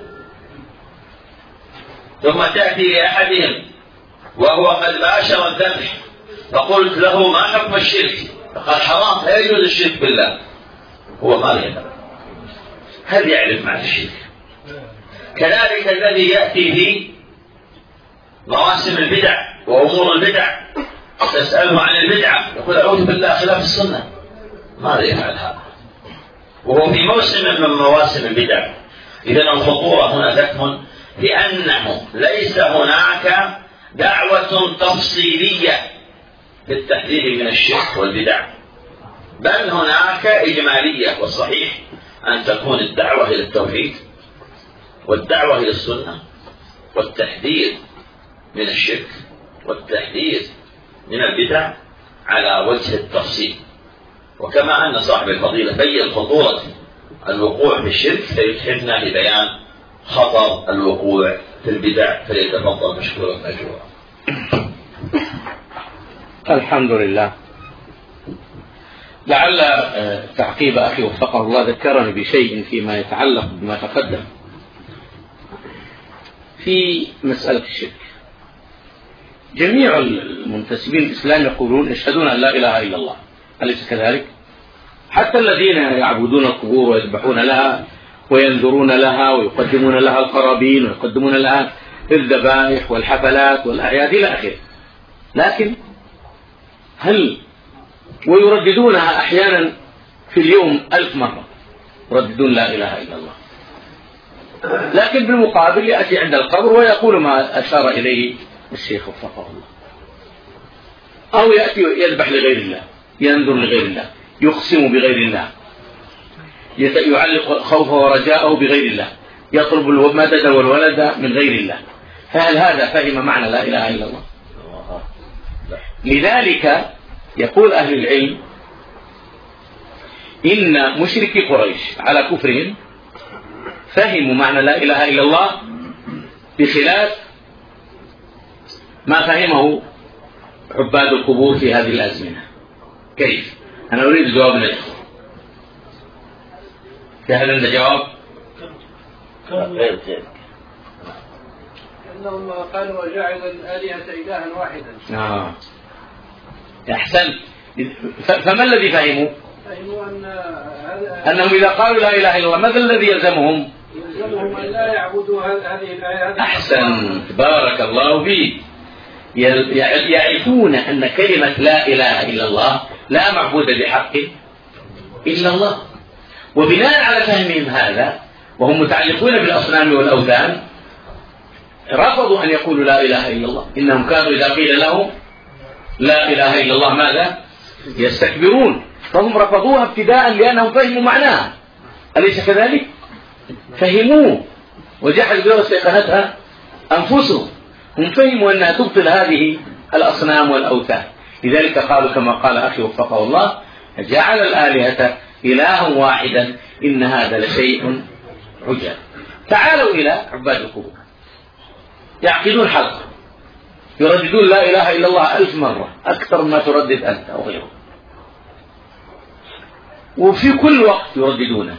ثم تأتي لأحدهم وهو قد باشر الذبح فقلت له ما حكم الشرك؟ فقال حرام، لا يجوز الشرك بالله، هو ما يعلم. هل يعرف معنى الشرك؟ كذلك الذي يأتي في مواسم البدع وأمور البدع تسأله عن البدعة يقول أعوذ بالله خلاف السنة، ماذا يفعل هذا وهو في موسم من مواسم البدع؟ إذن الخطورة هنا تكمن لأنه ليس هناك دعوة تفصيلية للتحذير من الشرك والبدع، بل هناك إجمالية. والصحيح أن تكون الدعوة إلى التوحيد والدعوة إلى السنة والتحذير من الشرك والتحذير من البدع على وجه التفصيل. وكما أن صاحب الفضيلة بين خطورة الوقوع في الشرك فيتحفنا لبيان خطر الوقوع في البدع، فليتفضل مشكورا مأجورا. الحمد لله. لعل تعقيب أخي وفقه الله ذكرني بشيء فيما يتعلق بما تقدم في مسألة الشرك. جميع المنتسبين الإسلام يقولون يشهدون أن لا إله إلا الله، أليس كذلك؟ حتى الذين يعبدون القبور ويذبحون لها وينذرون لها ويقدمون لها القرابين ويقدمون لها الذبائح والحفلات والأعياد إلى آخره، لكن هل ويرددونها أحيانا في اليوم ألف مرة، يرددون لا إله إلا الله، لكن بالمقابل يأتي عند القبر ويقول ما أشار إليه الشيخ وفقه الله، أو يأتي يذبح لغير الله، ينذر لغير الله، يقسم بغير الله، يعلق خوفه ورجاءه بغير الله، يطلب المدد والولد من غير الله. فهل هذا فهم معنى لا إله إلا الله؟ لذلك يقول أهل العلم إن مشركي قريش على كفرهم فهموا معنى لا إله إلا الله بخلاف ما فهمه عباد القبور في هذه الأزمنة. كيف؟ أنا أريد جواب من الإخوة. هل عندك جواب؟ غير خير. إنهم قالوا وجعل الآلهة إلها واحدا. آه. أحسن. فما الذي فهموا؟ فهموا أن أنهم إذا قالوا لا إله إلا الله ماذا الذي يلزمهم؟ يلزمهم أن لا يعبدوا هذه الآلهة. أحسن، بارك الله فيك. يعرفون أن كلمة لا إله إلا الله لا معبود بحق إلا الله، وبناء على فهمهم هذا وهم متعلقون بالأصنام والأوثان رفضوا أن يقولوا لا إله إلا الله. إنهم كانوا إذا قيل لهم لا إله إلا الله ماذا؟ يستكبرون. فهم رفضوها ابتداء لأنهم فهموا معناها، أليس كذلك؟ فهموه وجحدوا بها واستيقنتها أنفسهم. هم فهموا أنها تبطل هذه الأصنام والأوثان، لذلك قالوا كما قال أخي وفقه الله جعل الآلهة إلها واحدا إن هذا لشيء عجاب. تعالوا إلى عباد القبور يعقدون حلقة يرددون لا إله إلا الله ألف مرة أكثر مما تردد أنت أو غيره، وفي كل وقت يرددونها،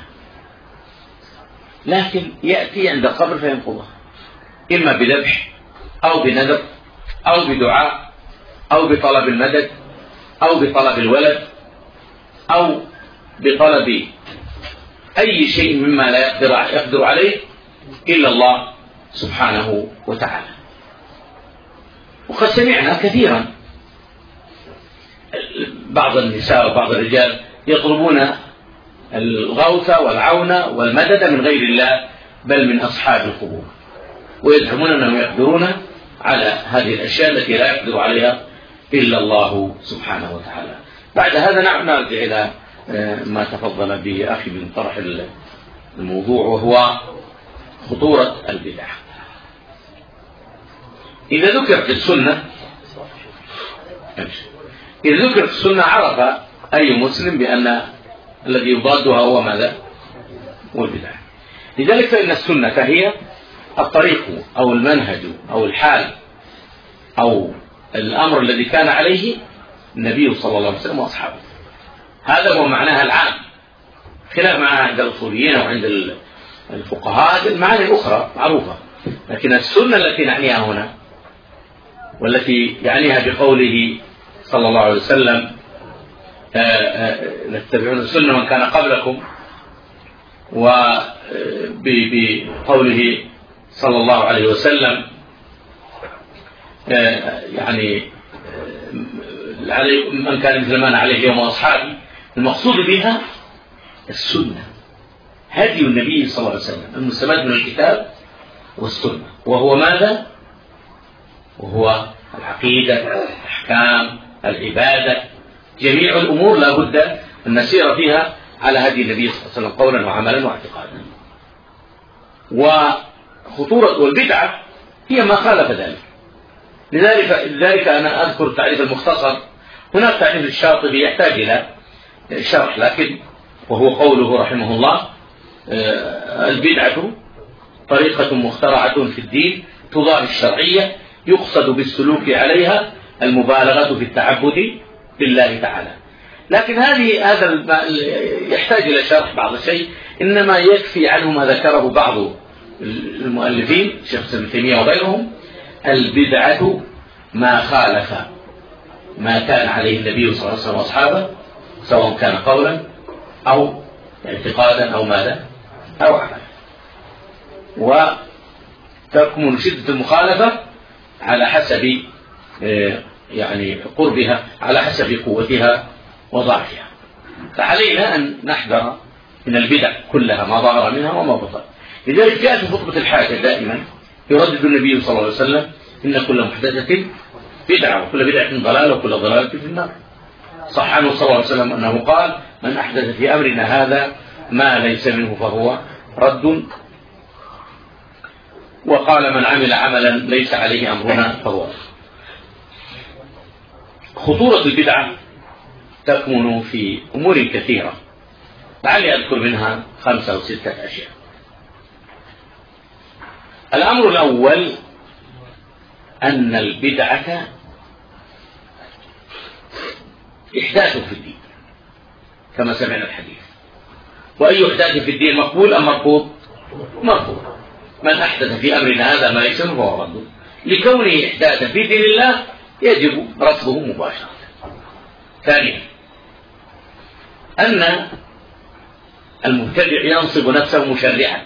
لكن يأتي عند القبر فينقضها إما بذبح أو بنذر أو بدعاء أو بطلب المدد أو بطلب الولد أو بطلب أي شيء مما لا يقدر, يقدر عليه إلا الله سبحانه وتعالى. وقد سمعنا كثيرا بعض النساء وبعض الرجال يطلبون الغوث والعون والمدد من غير الله بل من أصحاب القبور، ويزعمون أنهم يقدرون على هذه الأشياء التي لا يقدر عليها إلا الله سبحانه وتعالى. بعد هذا نعم نرجع إلى ما تفضل به أخي من طرح الموضوع، وهو خطورة البدعة. إذا ذكرت السنة إذا ذكرت السنة عرف أي مسلم بأن الذي يضادها هو ماذا؟ هو البدعة. لذلك فإن السنة هي الطريق أو المنهج أو الحال أو الأمر الذي كان عليه النبي صلى الله عليه وسلم وأصحابه. هذا هو معناها العام، خلاف معناها عند الأصوليين وعند الفقهاء المعاني الأخرى معروفة. لكن السنة التي نعنيها هنا والتي يعنيها بقوله صلى الله عليه وسلم نتبعون السنة من كان قبلكم، وبقوله صلى الله عليه وسلم يعني من كان مثل ما أنا عليه يوم أصحابي. المقصود بها السنة، هدي النبي صلى الله عليه وسلم المستمد من الكتاب والسنة، وهو ماذا؟ وهو العقيدة، الأحكام، العبادة، جميع الأمور لا بد أن نسير فيها على هدي النبي صلى الله عليه وسلم قولا وعملا واعتقادا. وخطورة والبدعة هي ما خالف ذلك. لذلك لذلك أنا أذكر التعريف المختصر. هناك تعريف الشاطبي يحتاج إلى شرح، لكن وهو قوله رحمه الله البدعة طريقة مخترعة في الدين تضاهي الشرعية يقصد بالسلوك عليها المبالغة في التعبد بالله تعالى. لكن هذه هذا يحتاج إلى شرح بعض الشيء، إنما يكفي عنه ما ذكره بعض المؤلفين شيخ ابن تيمية وغيرهم: البدعة ما خالف ما كان عليه النبي صلى الله عليه وسلم وأصحابه، سواء كان قولا أو اعتقادا أو ماذا أو عملا. وتكمن شدة المخالفة على حسب يعني قربها، على حسب قوتها وضعفها. فعلينا أن نحذر من البدع كلها ما ظهر منها وما بطن. لذلك جاءت في خطبة الحاجة دائما يردد النبي صلى الله عليه وسلم: إن كل محدثة بدعة وكل بدعة ضلالة وكل ضلالة في النار. صح عنه صلى الله عليه وسلم أنه قال: من أحدث في أمرنا هذا ما ليس منه فهو رد. وقال: من عمل عملا ليس عليه أمرنا فهو رد. خطورة البدعة تكمن في أمور كثيرة، لعلي أذكر منها خمسة أو ستة أشياء. الأمر الأول أن البدعة إحداث في الدين كما سمعنا الحديث. وأي إحداث في الدين مقبول أم مرفوض؟ مرفوض. من أحدث في أمرنا هذا ما ليس منه فهو رد. لكونه إحداثا في دين الله يجب رفضه مباشرة. ثانيا أن المبتدع ينصب نفسه مشرعا.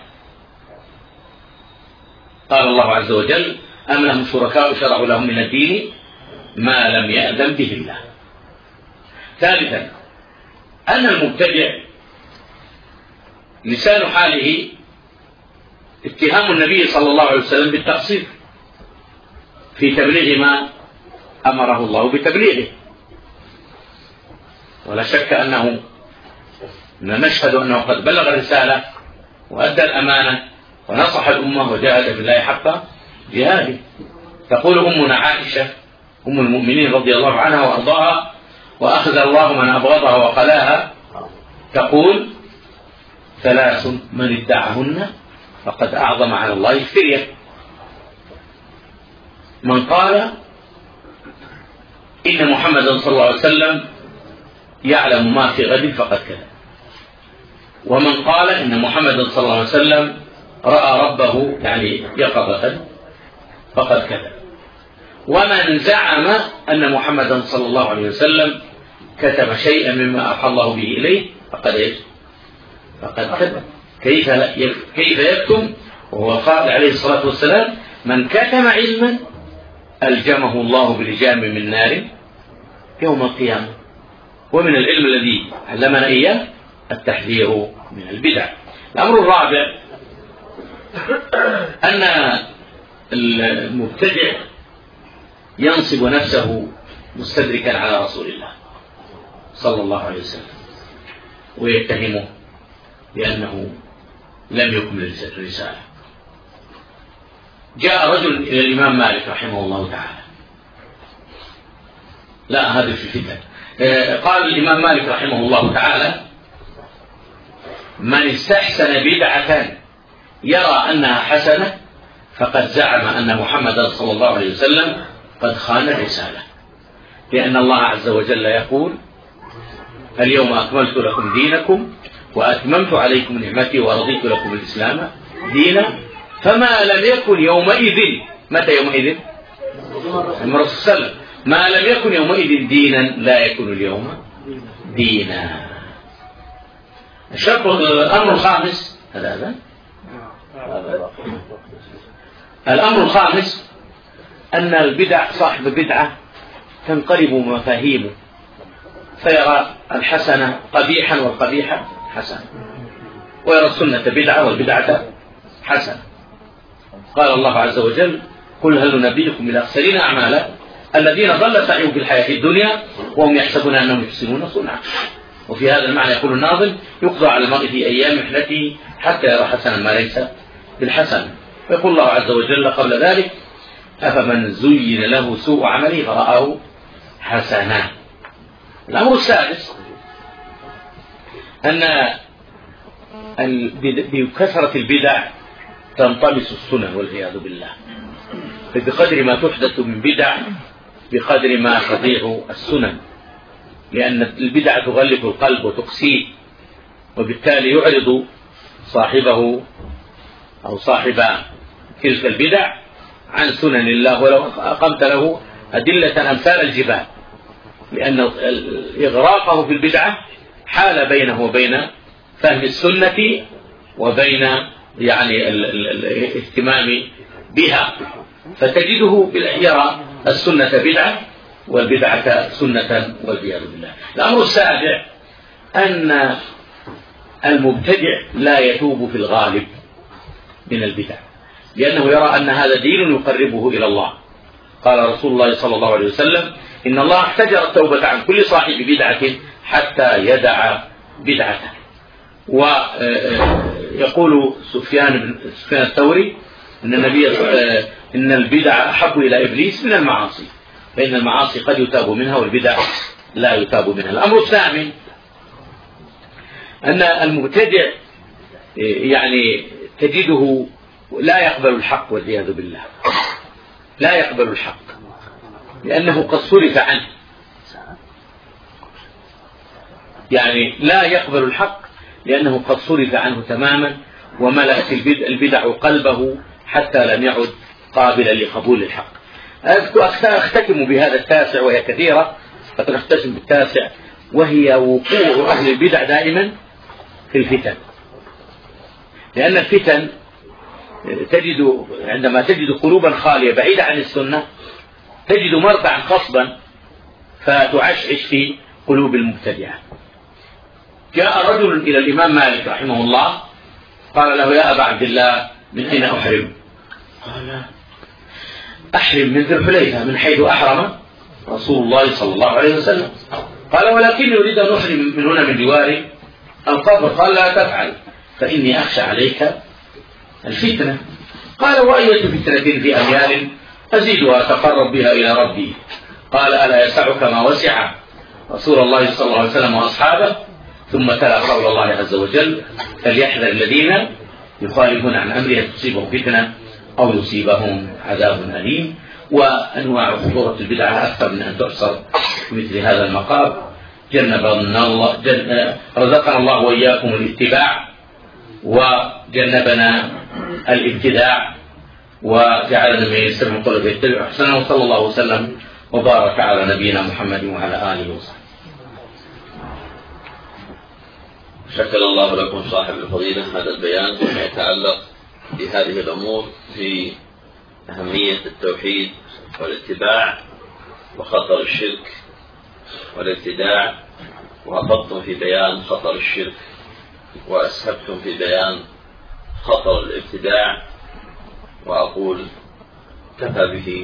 قال الله عز وجل: أم لهم شركاء شرعوا لهم من الدين ما لم يأذن به الله. ثالثا أن المبتدع لسان حاله اتهام النبي صلى الله عليه وسلم بالتقصير في تبليغ ما أمره الله بتبليغه. ولا شك أنه نشهد أنه قد بلغ الرسالة وأدى الأمانة ونصح الأمة وجاهد في الله حق جهاده. تقول أمنا عائشة أم المؤمنين رضي الله عنها وأرضاها: وأخذ الله من أبغضها وقلاها، تقول: ثلاث من ادعهن فقد أعظم على الله الفرية: من قال إن محمدا صلى الله عليه وسلم يعلم ما في غد فقد كذب، ومن قال إن محمدا صلى الله عليه وسلم رأى ربه يعني يقظة فقد كذب، ومن زعم أن محمدا صلى الله عليه وسلم كتب شيئا مما أوحى الله به إليه فقد إيش؟ فقد كذب. كيف كيف يكتم وهو قال عليه الصلاة والسلام: من كتم علما ألجمه الله بلجام من نار يوم القيامة. ومن العلم الذي علمنا إياه التحذير من البدع. الأمر الرابع أن المبتدع ينصب نفسه مستدركا على رسول الله صلى الله عليه وسلم. ويتهمه بأنه لم يكمل الرسالة. جاء رجل إلى الإمام مالك رحمه الله تعالى، لا هذا في الفتن. قال الإمام مالك رحمه الله تعالى: من استحسن بدعة يرى أنها حسنة فقد زعم أن محمدا صلى الله عليه وسلم قد خان الرسالة، لأن الله عز وجل يقول: اليوم أكملت لكم دينكم وأتممت عليكم نعمتي ورضيت لكم الإسلام دينا. فما لم يكن يومئذ، متى يومئذ؟ الرسول صلى الله عليه وسلم، ما لم يكن يومئذ دينا لا يكون اليوم دينا. الشرط الأمر الخامس، هذا هذا الأمر الخامس أن البدع صاحب بدعة تنقلب مفاهيمه فيرى الحسنة قبيحا والقبيح حسنا، ويرى السنة بدعة والبدعة حسنة. قال الله عز وجل: قل هل ننبئكم بالأخسرين أعمالا الذين ضل سعيهم في الحياة الدنيا وهم يحسبون أنهم يحسنون صنعا. وفي هذا المعنى يقول الناظم: يقضى على المرء في أيام محنته حتى يرى حسنا ما ليس بالحسن. ويقول الله عز وجل قبل ذلك: أفمن زين له سوء عمله فرآه حسنا. الأمر السادس أن بكثرة البدع تنطمس السنن والعياذ بالله، فبقدر ما تحدث من بدع بقدر ما تضيع السنن، لأن البدع تغلق القلب وتقسيه، وبالتالي يعرض صاحبه أو صاحب تلك البدع عن سنن الله ولو أقمت له أدلة أمثال الجبال، لأن إغراقه في البدعة حال بينه وبين فهم السنة وبين يعني الاهتمام بها، فتجده يرى السنة بدعة والبدعة سنة والعياذ بالله. الأمر السابع أن المبتدع لا يتوب في الغالب من البدع، لأنه يرى أن هذا دين يقربه إلى الله. قال رسول الله صلى الله عليه وسلم: إن الله احتجر التوبة عن كل صاحب بدعة حتى يدع بدعته. ويقول سفيان بن سفيان الثوري إن النبي إن البدع أحب إلى إبليس من المعاصي، فإن المعاصي قد يتاب منها والبدع لا يتاب منها. الأمر الثامن أن المبتدع يعني تجده لا يقبل الحق والعياذ بالله، لا يقبل الحق لأنه قد صرف عنه، يعني لا يقبل الحق لأنه قد صرف عنه تماما، وملأت البدع قلبه حتى لم يعد قابلا لقبول الحق. أختتم بهذا التاسع وهي كثيرة، فقد نختتم بالتاسع وهي وقوع أهل البدع دائما في الفتن، لأن الفتن تجد عندما تجد قلوبا خالية بعيدة عن السنة تجد مربعا خصبا فتعشعش في قلوب المبتدعة. جاء رجل إلى الإمام مالك رحمه الله قال له: يا أبا عبد الله من أين أحرم؟ قال: أحرم من ذي الحليفة من حيث أحرم رسول الله صلى الله عليه وسلم. قال: ولكني أريد أن أحرم من هنا من جوار القبر. قال: لا تفعل فإني أخشى عليك الفتنة. قال: وأية فتنة في أميال أزيدها أتقرب بها إلى ربي؟ قال: ألا يسعك ما وسع رسول الله صلى الله عليه وسلم وأصحابه؟ ثم تلا قول الله عز وجل: فليحذر الذين يخالفون عن أمره تصيبهم فتنة أو يصيبهم عذاب أليم. وأنواع خطورة البدعة أكثر من أن تحصر في مثل هذا المقام. جنبنا الله جن... رزقنا الله وإياكم الاتباع وجنبنا الابتداع وجعلنا من يستمع القول فيتبع أحسنه. وصلى الله وسلم وبارك على نبينا محمد وعلى آله وصحبه. شكر الله لكم صاحب الفضيلة هذا البيان فيما يتعلق بهذه الأمور في أهمية التوحيد والاتباع وخطر الشرك والابتداع، وأفضتم في بيان خطر الشرك وأسهبتم في بيان خطر الابتداع. وأقول كفى به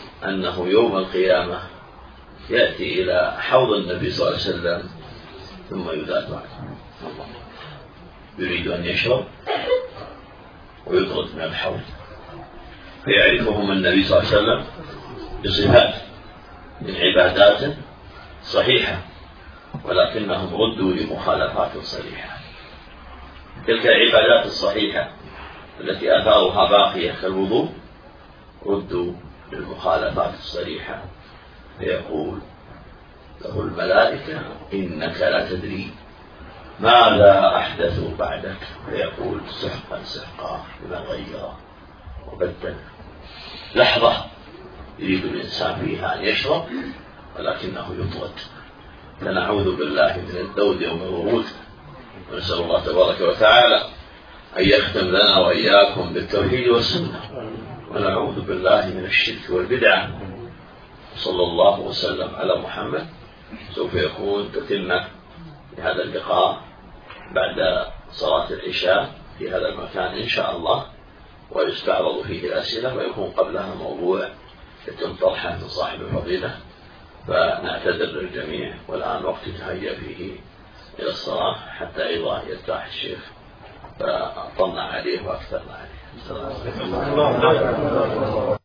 أنه يوم القيامة يأتي إلى حوض النبي صلى الله عليه وسلم ثم يذاد عنه. يريد أن يشرب ويطرد من الحوض، فيعرفهم النبي صلى الله عليه وسلم بصفات من عبادات صحيحة، ولكنهم ردوا لمخالفات صريحة. تلك العبادات الصحيحة التي آثارها باقية كالوضوء ردوا للمخالفات الصريحة، فيقول له الملائكة إنك لا تدري ماذا أحدثوا بعدك، فيقول سحقا سحقا بما غير وبدل. لحظة يريد الإنسان فيها أن يشرب ولكنه يطرد، فنعوذ بالله من الدود ومن الورود، ونسأل الله تبارك وتعالى أن يختم لنا وإياكم بالتوحيد والسنة، ونعوذ بالله من الشرك والبدعة. صلى الله وسلم على محمد. سوف يكون تتمة لهذا اللقاء بعد صلاة العشاء في هذا المكان إن شاء الله، ويستعرض فيه الأسئلة، ويكون قبلها موضوع يتم طرحه من صاحب الفضيلة، فنعتذر للجميع. والآن وقت تهيأ فيه إلى الصلاة حتى أيضا يرتاح الشيخ، فأطلنا عليه وأكثرنا عليه.